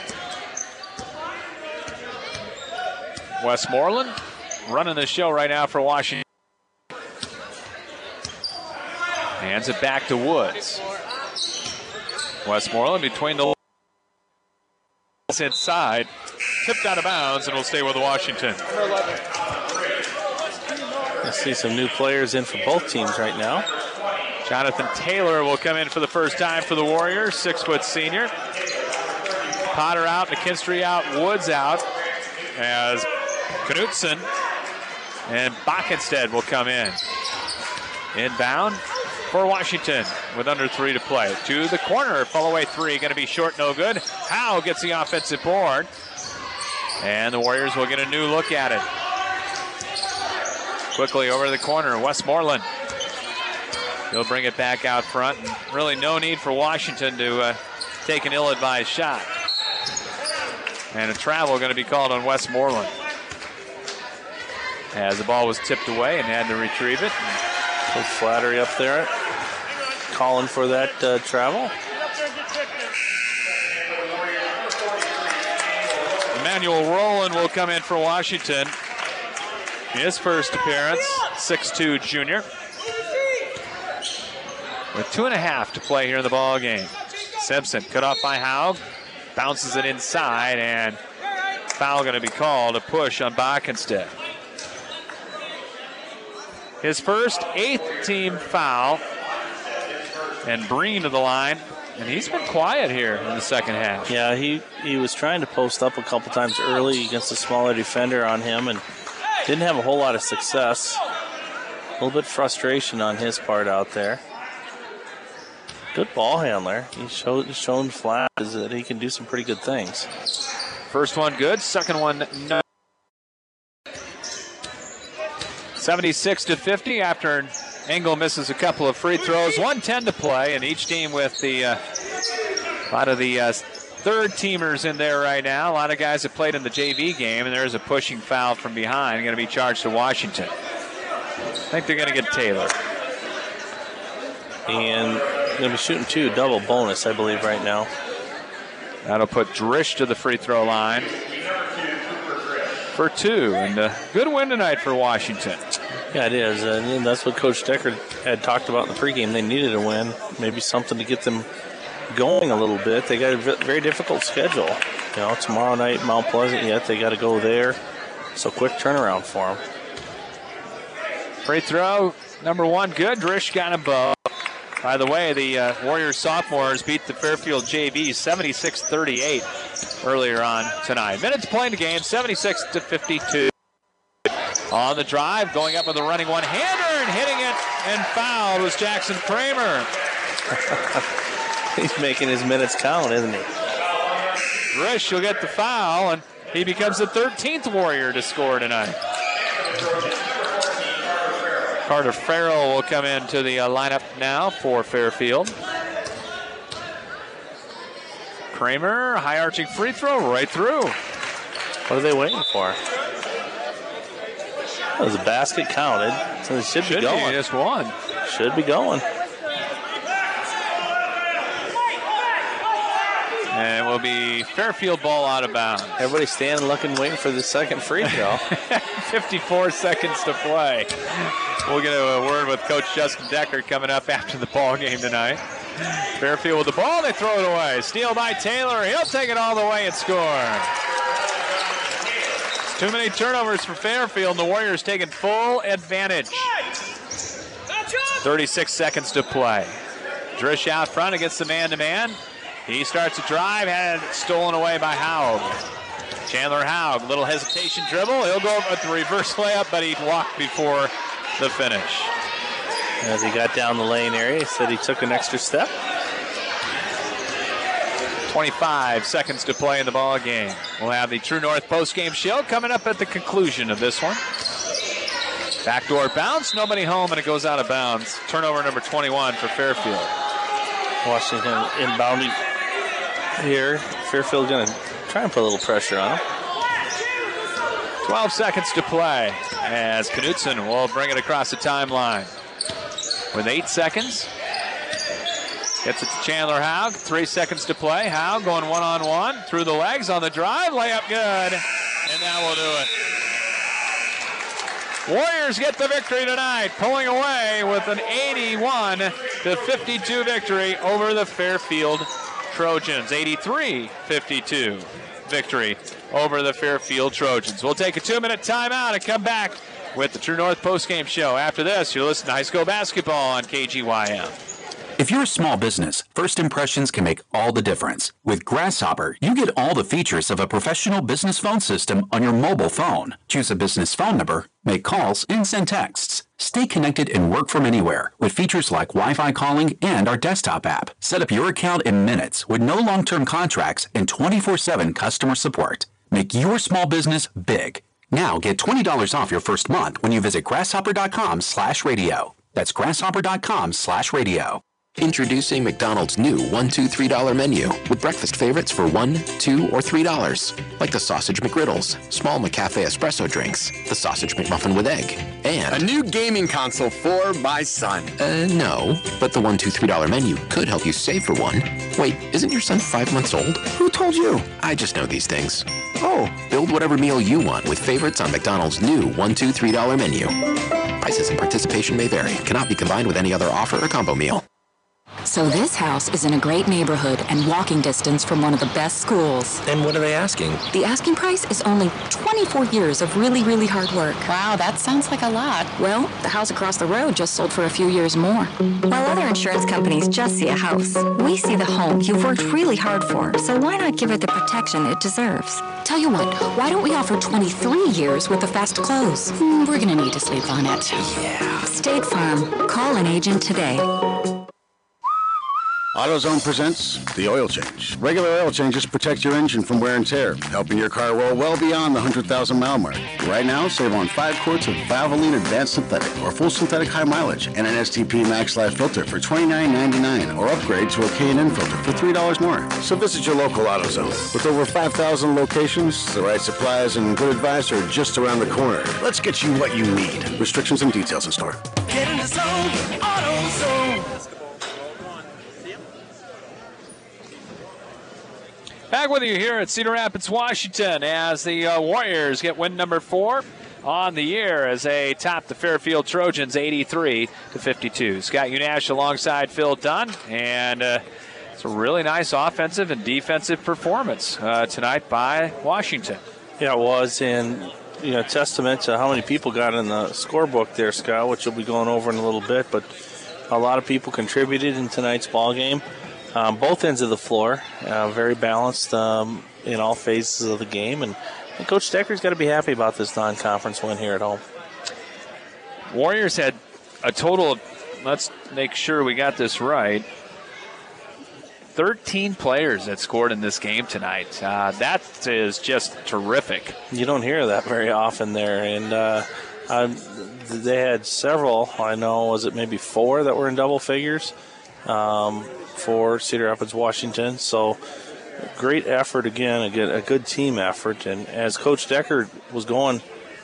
Westmoreland running the show right now for Washington. Hands it back to Woods. Westmoreland between the inside. Tipped out of bounds and will stay with Washington. I see some new players in for both teams right now. Jonathan Taylor will come in for the first time for the Warriors, six-foot senior. Potter out, McKinstry out, Woods out, as Knutson and Backenstead will come in. Inbound for Washington with under three to play. To the corner, fall away three, going to be short, no good. Howe gets the offensive board. And the Warriors will get a new look at it. Quickly over to the corner, Westmoreland. He'll bring it back out front. And really no need for Washington to uh, take an ill-advised shot. And a travel going to be called on Westmoreland. As the ball was tipped away and had to retrieve it. Coach Flattery up there calling for that uh, travel. Emmanuel Rowland will come in for Washington. His first appearance, six two junior. With two and a half to play here in the ball game. Simpson cut off by Haug. Bounces it inside, and foul going to be called, a push on Backenstead. His first eighth team foul. And Breen to the line. And he's been quiet here in the second half. Yeah, he, he was trying to post up a couple times early against a smaller defender on him and didn't have a whole lot of success. A little bit frustration on his part out there. Good ball handler. He's show, shown flashes that he can do some pretty good things. First one good, second one no. seventy-six to fifty after Engel misses a couple of free throws. one ten to play, and each team with the uh, a lot of the uh, third teamers in there right now. A lot of guys that played in the J V game, and there's a pushing foul from behind going to be charged to Washington. I think they're going to get Taylor. And going to be shooting two, double bonus, I believe, right now. That'll put Drish to the free throw line for two. And a good win tonight for Washington. Yeah, it is. And that's what Coach Decker had talked about in the pregame. They needed a win, maybe something to get them going a little bit. They got a very difficult schedule. You know, tomorrow night, Mount Pleasant yet. They got to go there. So quick turnaround for them. Free throw, number one, good. Drish got him both. By the way, the uh, Warriors sophomores beat the Fairfield J V seventy-six thirty-eight earlier on tonight. Minutes playing the game, seventy-six to fifty-two. On the drive, going up with a running one-hander and hitting it, and fouled was Jackson Kramer. He's making his minutes count, isn't he? Drish will get the foul, and he becomes the thirteenth Warrior to score tonight. Carter Farrell will come into the uh, lineup now for Fairfield. Kramer, high arching free throw right through. What are they waiting for? Well, the basket counted, so they should, should be going. Be just one. Should be going. And we'll it'll be Fairfield ball out of bounds. Everybody standing, looking, waiting for the second free throw. fifty-four seconds to play. We'll get a word with Coach Justin Decker coming up after the ball game tonight. Fairfield with the ball, they throw it away. Steal by Taylor, he'll take it all the way and score. Too many turnovers for Fairfield, and the Warriors taking full advantage. thirty-six seconds to play. Drish out front against the man-to-man. He starts a drive, had it stolen away by Haug. Chandler Haug, little hesitation dribble. He'll go with the reverse layup, but he walked before the finish. As he got down the lane area, he said he took an extra step. twenty-five seconds to play in the ball game. We'll have the True North postgame show coming up at the conclusion of this one. Backdoor bounce, nobody home, and it goes out of bounds. Turnover number twenty-one for Fairfield. Washington inbounding here. Fairfield going to try and put a little pressure on him. twelve seconds to play as Knutson will bring it across the timeline. With eight seconds, gets it to Chandler Haug. Three seconds to play. Haug going one-on-one through the legs on the drive. Layup good, and that will do it. Warriors get the victory tonight, pulling away with an eighty-one to fifty-two victory over the Fairfield Trojans. eighty-three fifty-two victory over the Fairfield Trojans. We'll take a two-minute timeout and come back with the True North postgame show. After this, you'll listen to high school basketball on K G Y M. If you're a small business, first impressions can make all the difference. With Grasshopper, you get all the features of a professional business phone system on your mobile phone. Choose a business phone number, make calls, and send texts. Stay connected and work from anywhere with features like Wi-Fi calling and our desktop app. Set up your account in minutes with no long-term contracts and twenty-four seven customer support. Make your small business big. Now get twenty dollars off your first month when you visit grasshopper.com slash radio. That's grasshopper.com slash radio. Introducing McDonald's new one two three dollar menu with breakfast favorites for one, two, or three dollars, like the Sausage McGriddles, small McCafe espresso drinks, the Sausage McMuffin with egg, and a new gaming console for my son. Uh, no, but the one two three dollar menu could help you save for one. Wait, isn't your son five months old? Who told you? I just know these things. Oh, build whatever meal you want with favorites on McDonald's new one two three dollar menu. Prices and participation may vary. Cannot be combined with any other offer or combo meal. So this house is in a great neighborhood and walking distance from one of the best schools. And what are they asking? The asking price is only twenty-four years of really, really hard work. Wow, that sounds like a lot. Well, the house across the road just sold for a few years more. While other insurance companies just see a house, we see the home you've worked really hard for, so why not give it the protection it deserves? Tell you what, why don't we offer twenty-three years with a fast close? Mm, we're gonna need to sleep on it. Yeah. State Farm. Call an agent today. AutoZone presents the oil change. Regular oil changes protect your engine from wear and tear, helping your car roll well beyond the one hundred thousand mile mark. Right now, save on five quarts of Valvoline Advanced Synthetic or full synthetic high mileage and an S T P Max Life filter for twenty-nine ninety-nine, or upgrade to a K and N filter for three dollars more. So visit your local AutoZone. With over five thousand locations, the right supplies and good advice are just around the corner. Let's get you what you need. Restrictions and details in store. Get in the zone, AutoZone. Back with you here at Cedar Rapids, Washington, as the uh, Warriors get win number four on the year as they top the Fairfield Trojans eighty-three to fifty-two. Scott Unash alongside Phil Dunn, and uh, it's a really nice offensive and defensive performance uh, tonight by Washington. Yeah, it was, and you know, testament to how many people got in the scorebook there, Scott, which we'll be going over in a little bit, but a lot of people contributed in tonight's ball game. Um, both ends of the floor, uh, very balanced um, in all phases of the game. And, and Coach Decker's got to be happy about this non-conference win here at home. Warriors had a total of, let's make sure we got this right, thirteen players that scored in this game tonight. Uh, that is just terrific. You don't hear that very often there. And uh, uh, they had several, I know, was it maybe four that were in double figures? Um, for Cedar Rapids, Washington. So great effort again, a good, a good team effort. And as Coach Decker was going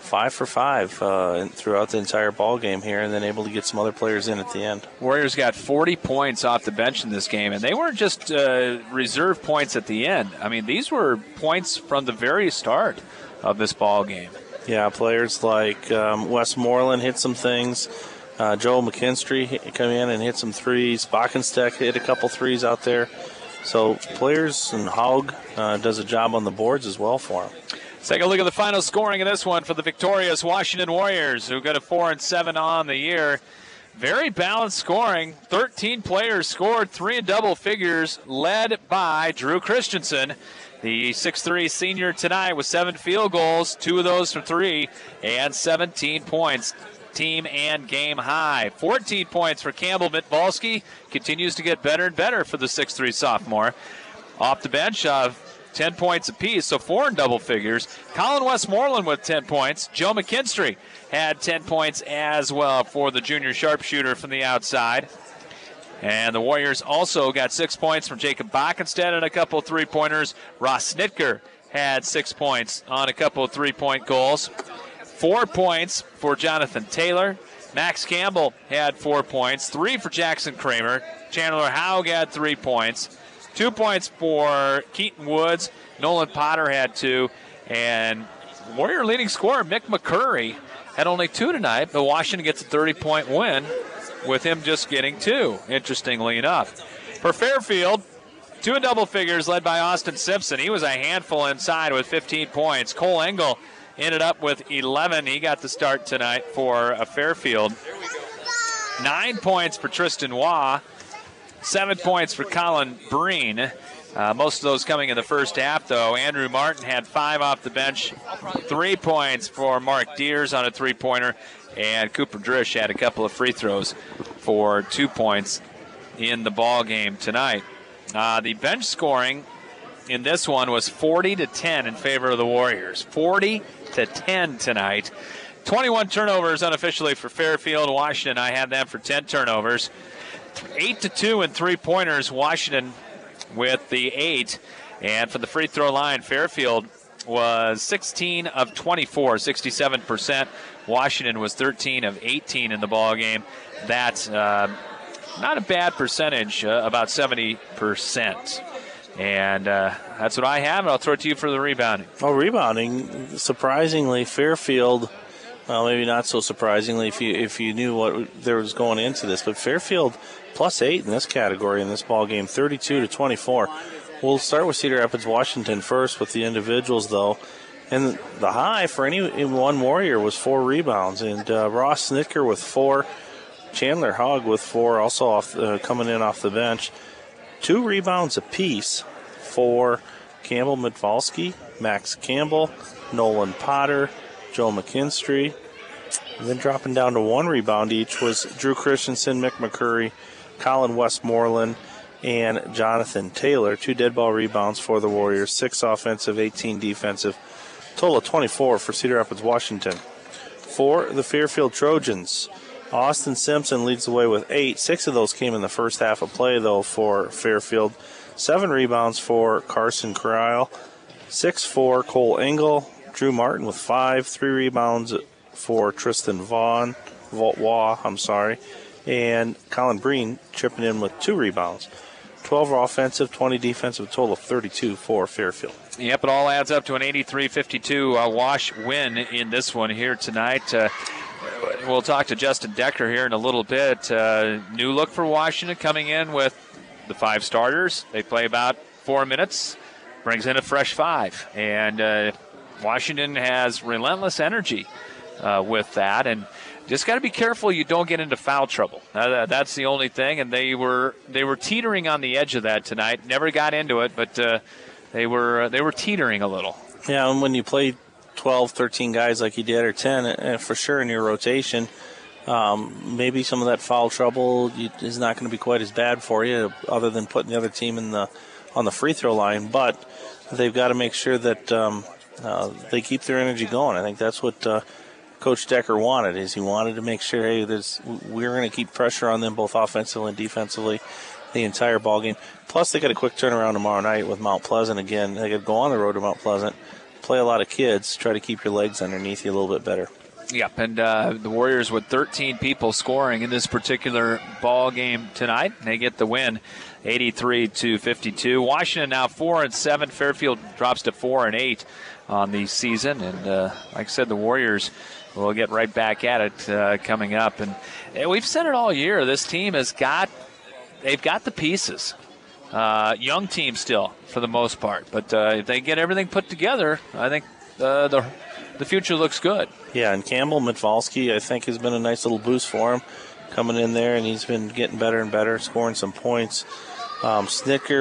five for five uh, throughout the entire ball game here, and then able to get some other players in at the end. Warriors got forty points off the bench in this game, and they weren't just uh, reserve points at the end. I mean, these were points from the very start of this ball game. Yeah, players like um, Westmoreland hit some things. Uh, Joel McKinstry hit, come in and hit some threes. Bachenstedt hit a couple threes out there. So players, and Haug uh, does a job on the boards as well for them. Let's take a look at the final scoring of this one for the victorious Washington Warriors, who got a four and seven on the year. Very balanced scoring. thirteen players scored, three in double figures, led by Drew Christensen, the six three senior tonight with seven field goals, two of those from three, and seventeen points. Team and game high. fourteen points for Campbell Mitvalski. Continues to get better and better for the six three sophomore. Off the bench, uh, ten points apiece, so four in double figures. Colin Westmoreland with ten points. Joe McKinstry had ten points as well for the junior sharpshooter from the outside. And the Warriors also got six points from Jacob Bachenstedt and a couple three-pointers. Ross Snitker had six points on a couple of three-point goals. Four points for Jonathan Taylor. Max Campbell had four points. Three for Jackson Kramer. Chandler Haug had three points. Two points for Keaton Woods. Nolan Potter had two. And Warrior leading scorer Mick McCurry had only two tonight, but Washington gets a thirty-point win with him just getting two, interestingly enough. For Fairfield, two in double figures led by Austin Simpson. He was a handful inside with fifteen points. Cole Engel ended up with eleven. He got the start tonight for a Fairfield. Nine points for Tristan Waugh. Seven points for Colin Breen. Uh, most of those coming in the first half, though. Andrew Martin had five off the bench. Three points for Mark Deers on a three-pointer. And Cooper Drish had a couple of free throws for two points in the ball game tonight. Uh, the bench scoring in this one was forty to ten in favor of the Warriors. forty to ten tonight. twenty-one turnovers unofficially for Fairfield. Washington, I had them for ten turnovers. eight to two in three-pointers. Washington with the eight. And for the free throw line, Fairfield was sixteen of twenty-four, sixty-seven percent. Washington was thirteen of eighteen in the ball game. That's uh, not a bad percentage, uh, about seventy percent. And uh, that's what I have, and I'll throw it to you for the rebounding. Oh, rebounding, surprisingly, Fairfield, well, maybe not so surprisingly if you if you knew what there was going into this, but Fairfield plus eight in this category in this ball game, thirty-two to twenty-four. We'll start with Cedar Rapids, Washington first with the individuals, though. And the high for any one Warrior was four rebounds, and uh, Ross Snitker with four, Chandler Haug with four, also off uh, coming in off the bench. Two rebounds apiece for Campbell Mitvalski, Max Campbell, Nolan Potter, Joe McKinstry. And then dropping down to one rebound each was Drew Christensen, Mick McCurry, Colin Westmoreland, and Jonathan Taylor. Two dead ball rebounds for the Warriors, six offensive, eighteen defensive. Total of twenty-four for Cedar Rapids, Washington. For the Fairfield Trojans, Austin Simpson leads the way with eight. Six of those came in the first half of play, though, for Fairfield. Seven rebounds for Carson Cryle. Six for Cole Engel. Drew Martin with five. Three rebounds for Tristan Vaughn. Waugh, I'm sorry. And Colin Breen chipping in with two rebounds. twelve offensive, twenty defensive, a total of thirty-two for Fairfield. Yep, it all adds up to an eighty-three fifty-two uh, wash win in this one here tonight. Uh, we'll talk to Justin Decker here in a little bit. Uh, new look for Washington coming in with the five starters. They play about four minutes, brings in a fresh five. And uh, Washington has relentless energy uh, with that. And just got to be careful you don't get into foul trouble. Uh, that's the only thing. And they were they were teetering on the edge of that tonight. Never got into it, but uh, they were uh, they were teetering a little. Yeah, and when you play twelve, thirteen guys like you did, or ten, uh, for sure in your rotation, um, maybe some of that foul trouble you, is not going to be quite as bad for you, other than putting the other team in the on the free throw line. But they've got to make sure that um, uh, they keep their energy going. I think that's what uh, Coach Decker wanted. Is he wanted to make sure, hey, there's, we're going to keep pressure on them both offensively and defensively the entire ball game. Plus, they got a quick turnaround tomorrow night with Mount Pleasant again. They got to go on the road to Mount Pleasant, play a lot of kids, try to keep your legs underneath you a little bit better. Yep, and uh, the Warriors with thirteen people scoring in this particular ball game tonight. They get the win, eighty-three to fifty-two. Washington now four and seven. Fairfield drops to four and eight on the season, and uh, like I said, the Warriors will get right back at it uh, coming up. And, and we've said it all year. This team has got, they've got the pieces. Uh, young team still for the most part, but uh, if they get everything put together, I think uh, the the future looks good. Yeah, and Campbell Mitvalski, I think, has been a nice little boost for him coming in there, and he's been getting better and better, scoring some points. Um, Snicker,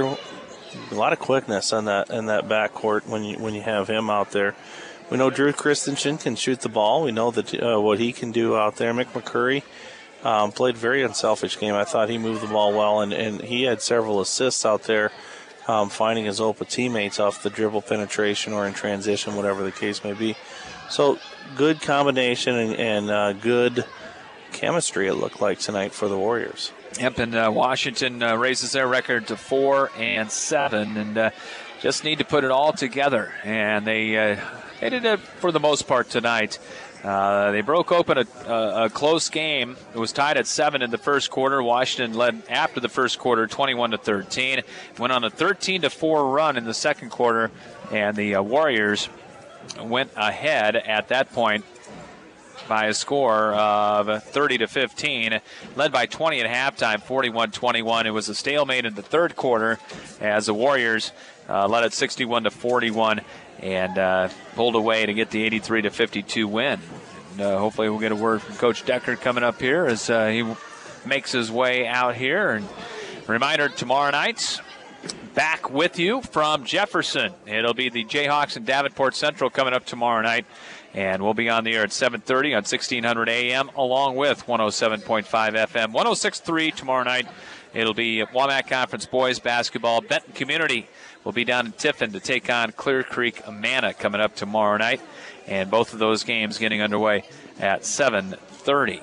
a lot of quickness on that in that backcourt when you when you have him out there. We know Drew Christensen can shoot the ball. We know that uh, what he can do out there. Mick McCurry um, played a very unselfish game. I thought he moved the ball well, and, and he had several assists out there, um, finding his open teammates off the dribble penetration or in transition, whatever the case may be. So good combination and, and uh, good chemistry, it looked like, tonight for the Warriors. Yep, and uh, Washington uh, raises their record to four and seven, and uh, just need to put it all together. And they uh, they did it for the most part tonight. Uh, they broke open a, a, a close game. It was tied at seven in the first quarter. Washington led after the first quarter, twenty-one to thirteen. Went on a thirteen to four run in the second quarter, and the uh, Warriors went ahead at that point by a score of thirty to fifteen, led by twenty at halftime, forty-one twenty-one. It was a stalemate in the third quarter as the Warriors uh, led at sixty-one to forty-one and uh, pulled away to get the eighty-three to fifty-two win. And, uh, hopefully we'll get a word from Coach Decker coming up here as uh, he makes his way out here. And reminder, tomorrow night, back with you from Jefferson. It'll be the Jayhawks and Davenport Central coming up tomorrow night. And we'll be on the air at seven thirty on sixteen hundred A M along with one oh seven point five F M. one oh six point three tomorrow night. It'll be Wamak Conference boys basketball. Benton Community will be down in Tiffin to take on Clear Creek Amana coming up tomorrow night. And both of those games getting underway at seven thirty.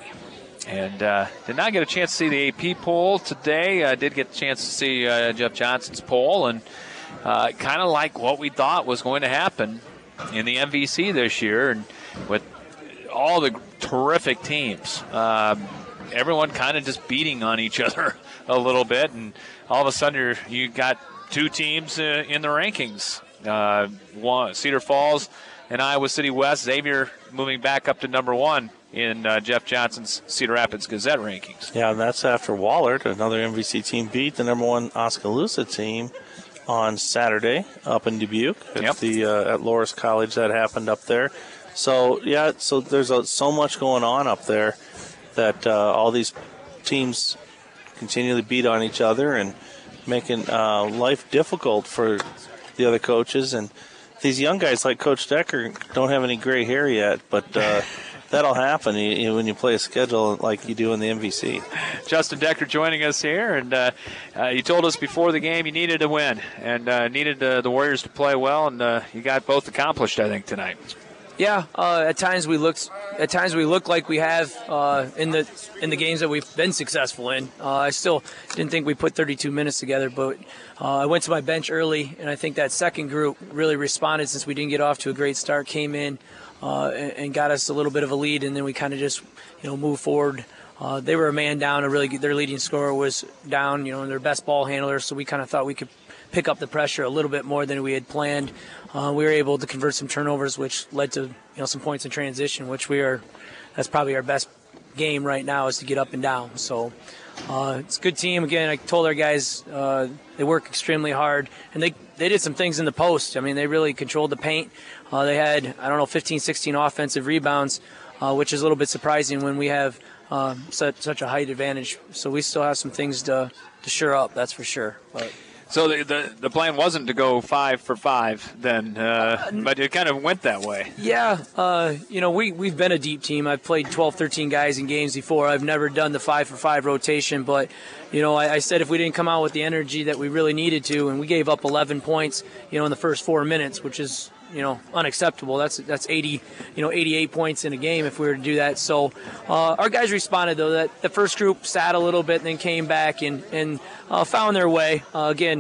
And uh, did not get a chance to see the A P poll today. I did get a chance to see uh, Jeff Johnson's poll, and uh, kind of like what we thought was going to happen in the M V C this year, and with all the terrific teams, uh, everyone kind of just beating on each other a little bit, and all of a sudden you're, you got two teams uh, in the rankings. Uh, one, Cedar Falls and Iowa City West. Xavier moving back up to number one in uh, Jeff Johnson's Cedar Rapids Gazette rankings. Yeah, and that's after Wahlert, another M V C team, beat the number one Oskaloosa team on Saturday up in Dubuque at yep. the uh, at Loras College. That happened up there. So yeah, so there's a, so much going on up there that uh, all these teams continually beat on each other and making uh, life difficult for the other coaches. And these young guys like Coach Decker don't have any gray hair yet, but uh, that'll happen you, you, when you play a schedule like you do in the M V C. Justin Decker joining us here, and uh, uh, you told us before the game you needed to win and uh, needed uh, the Warriors to play well, and uh, you got both accomplished, I think, tonight. Yeah, uh, at times we looked at times we look like we have uh, in the in the games that we've been successful in. Uh, I still didn't think we put thirty-two minutes together, but uh, I went to my bench early, and I think that second group really responded since we didn't get off to a great start. Came in uh, and, and got us a little bit of a lead, and then we kind of just you know moved forward. Uh, they were a man down. A really their leading scorer was down. You know, and their best ball handler, so we kind of thought we could pick up the pressure a little bit more than we had planned. Uh, we were able to convert some turnovers, which led to you know some points in transition, which we are that's probably our best game right now is to get up and down. So uh, it's a good team. Again, I told our guys uh, they work extremely hard, and they, they did some things in the post. I mean, they really controlled the paint. Uh, they had, I don't know, fifteen, sixteen offensive rebounds, uh, which is a little bit surprising when we have uh, such, such a height advantage. So we still have some things to, to shore up, that's for sure. But So the, the the plan wasn't to go five for five then, uh, but it kind of went that way. Yeah, uh, you know, we, we've been a deep team. I've played twelve, thirteen guys in games before. I've never done the five for five rotation, but, you know, I, I said if we didn't come out with the energy that we really needed to, and we gave up eleven points, you know, in the first four minutes, which is, you know, unacceptable. That's that's eighty, you know, eighty-eight points in a game if we were to do that. So uh, our guys responded, though. That the first group sat a little bit and then came back and, and uh, found their way. Uh, again,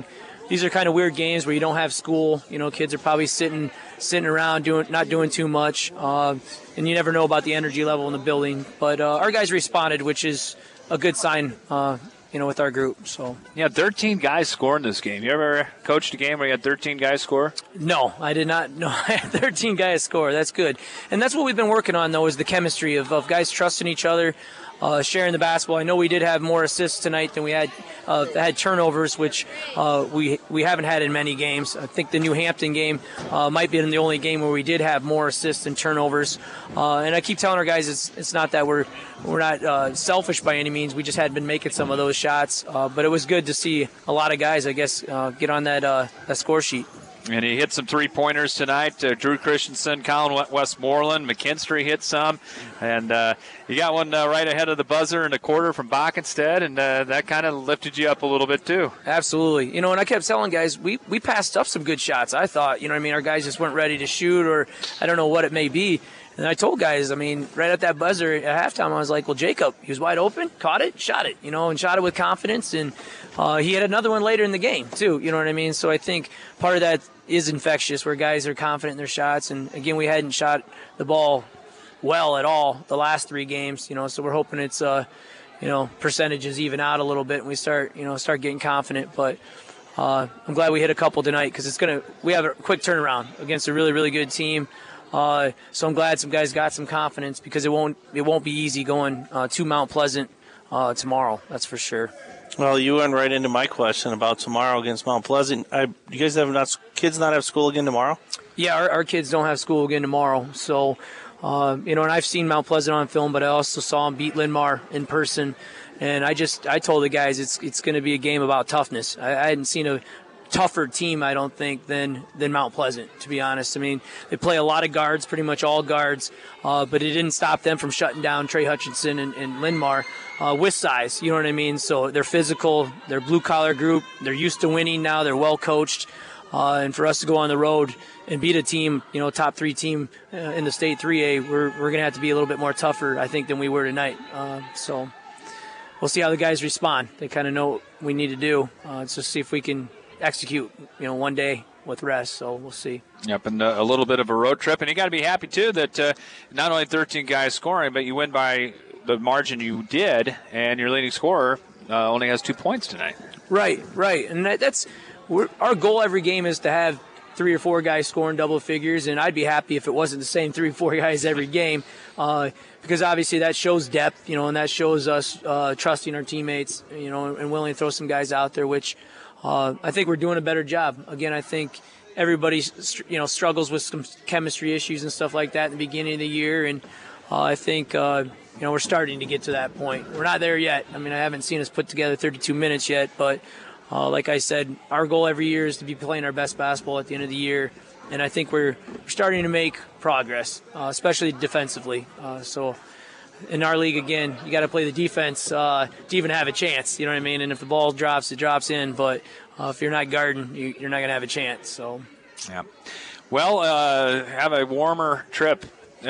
these are kind of weird games where you don't have school. You know, kids are probably sitting sitting around doing not doing too much, uh, and you never know about the energy level in the building. But uh, our guys responded, which is a good sign. Uh, You know, with our group. So yeah, thirteen guys score in this game. You ever coached a game where you had thirteen guys score? No, I did not. No, I had thirteen guys score. That's good, and that's what we've been working on though, is the chemistry of, of guys trusting each other, uh, sharing the basketball. I know we did have more assists tonight than we had uh, had turnovers, which uh, we we haven't had in many games. I think the New Hampton game uh, might be the only game where we did have more assists than turnovers. Uh, and I keep telling our guys it's it's not that we're we're not uh, selfish by any means. We just had been making some of those shots, uh, but it was good to see a lot of guys, I guess, uh, get on that uh, that score sheet. And he hit some three-pointers tonight. Uh, Drew Christensen, Colin Westmoreland, McKinstry hit some. And uh, you got one uh, right ahead of the buzzer in the quarter from Bockenstead, and uh, that kind of lifted you up a little bit too. Absolutely. You know, and I kept telling guys, we, we passed up some good shots, I thought. You know what I mean? Our guys just weren't ready to shoot, or I don't know what it may be. And I told guys, I mean, right at that buzzer at halftime, I was like, well, Jacob, he was wide open, caught it, shot it, you know, and shot it with confidence. And uh, he had another one later in the game, too, you know what I mean? So I think part of that is infectious, where guys are confident in their shots. And, again, we hadn't shot the ball well at all the last three games, you know, so we're hoping it's, uh, you know, percentages even out a little bit and we start, you know, start getting confident. But uh, I'm glad we hit a couple tonight, because it's going to – we have a quick turnaround against a really, really good team. Uh, so I'm glad some guys got some confidence, because it won't it won't be easy going uh, to Mount Pleasant uh, tomorrow. That's for sure. Well, you went right into my question about tomorrow against Mount Pleasant. I, you guys have not kids not have school again tomorrow? Yeah, our, our kids don't have school again tomorrow. So, uh, you know, and I've seen Mount Pleasant on film, but I also saw them beat Linn-Mar in person. And I just I told the guys it's it's going to be a game about toughness. I, I hadn't seen a tougher team, I don't think, than than Mount Pleasant, to be honest. I mean, they play a lot of guards, pretty much all guards, uh, but it didn't stop them from shutting down Trey Hutchinson and, and Linn-Mar uh, with size, you know what I mean? So they're physical, they're blue-collar group, they're used to winning now, they're well-coached, uh, and for us to go on the road and beat a team, you know, top three team uh, in the state three A, we're, we're going to have to be a little bit more tougher, I think, than we were tonight. Uh, so we'll see how the guys respond. They kind of know what we need to do. Uh, let's just see if we can execute, you know, one day with rest, so we'll see. Yep, and uh, a little bit of a road trip, and you got to be happy too that uh, not only thirteen guys scoring, but you win by the margin you did, and your leading scorer uh, only has two points tonight. Right, right, and that, that's we're, our goal every game is to have three or four guys scoring double figures, and I'd be happy if it wasn't the same three or four guys every game, uh, because obviously that shows depth, you know, and that shows us uh, trusting our teammates, you know, and willing to throw some guys out there, which. Uh, I think we're doing a better job. Again, I think everybody, you know, struggles with some chemistry issues and stuff like that in the beginning of the year, and uh, I think, uh, you know, we're starting to get to that point. We're not there yet. I mean, I haven't seen us put together thirty-two minutes yet, but uh, like I said, our goal every year is to be playing our best basketball at the end of the year, and I think we're starting to make progress, uh, especially defensively. Uh, so. In our league, again, you got to play the defense uh, to even have a chance. You know what I mean? And if the ball drops, it drops in. But uh, if you're not guarding, you, you're not going to have a chance. So, yeah. Well, uh, have a warmer trip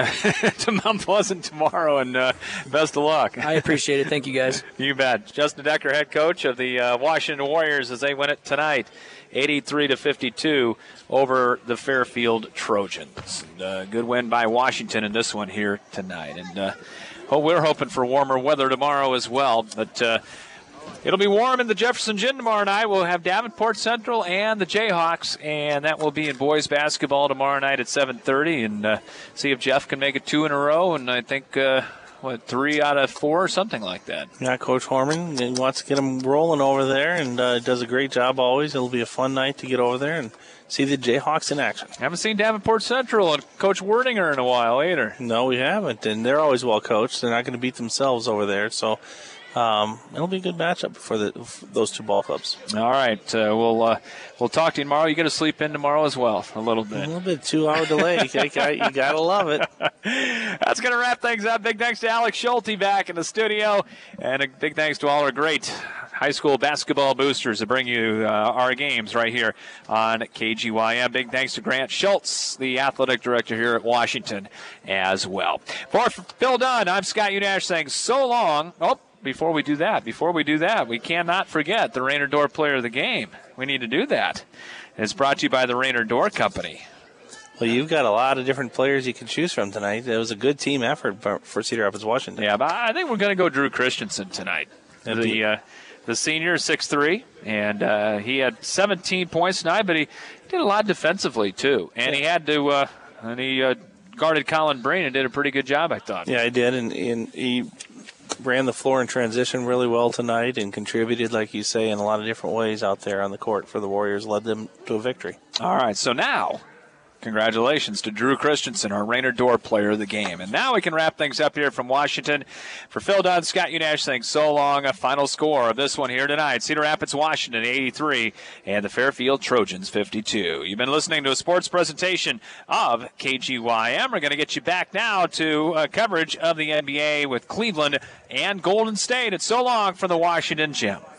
to Mount Pleasant tomorrow, and uh, best of luck. I appreciate it. Thank you, guys. You bet. Justin Decker, head coach of the uh, Washington Warriors, as they win it tonight, eighty-three to fifty-two over the Fairfield Trojans. And, uh, good win by Washington in this one here tonight. And uh, oh, we're hoping for warmer weather tomorrow as well, but uh, it'll be warm in the Jefferson Gym tomorrow night. We'll have Davenport Central and the Jayhawks, and that will be in boys basketball tomorrow night at seven thirty, and uh, see if Jeff can make it two in a row, and I think, uh, what, three out of four or something like that. Yeah, Coach Horman he wants to get them rolling over there, and uh, does a great job always. It'll be a fun night to get over there and see the Jayhawks in action. Haven't seen Davenport Central and Coach Werdinger in a while either. No, we haven't, and they're always well coached. They're not going to beat themselves over there, so um, it'll be a good matchup for the for those two ball clubs. All right, uh, we'll uh, we'll talk to you tomorrow. You got to sleep in tomorrow as well, a little bit. A little bit, two-hour delay. you got to love it. That's going to wrap things up. Big thanks to Alex Schulte back in the studio, and a big thanks to all our great high school basketball boosters that bring you uh, our games right here on K G Y M. Big thanks to Grant Schultz, the athletic director here at Washington as well. For Phil Dunn, I'm Scott Unash saying so long. Oh, before we do that, before we do that, we cannot forget the Rainer Door player of the game. we need to do that. And it's brought to you by the Rainer Door Company. Well, you've got a lot of different players you can choose from tonight. It was a good team effort for Cedar Rapids, Washington. Yeah, but I think we're going to go Drew Christensen tonight. The uh, the senior, six three, and uh, he had seventeen points tonight, but he did a lot defensively, too. And he had to, uh, and he uh, guarded Colin Breen and did a pretty good job, I thought. Yeah, he did, and, and he ran the floor in transition really well tonight and contributed, like you say, in a lot of different ways out there on the court for the Warriors, led them to a victory. All right, so now, congratulations to Drew Christensen, our Rainer Door player of the game. And now we can wrap things up here from Washington. For Phil Dunn, Scott Unash saying so long. A final score of this one here tonight. Cedar Rapids, Washington, eighty-three, and the Fairfield Trojans, fifty-two. You've been listening to a sports presentation of K G Y M. We're going to get you back now to uh, coverage of the N B A with Cleveland and Golden State. It's so long from the Washington Gym.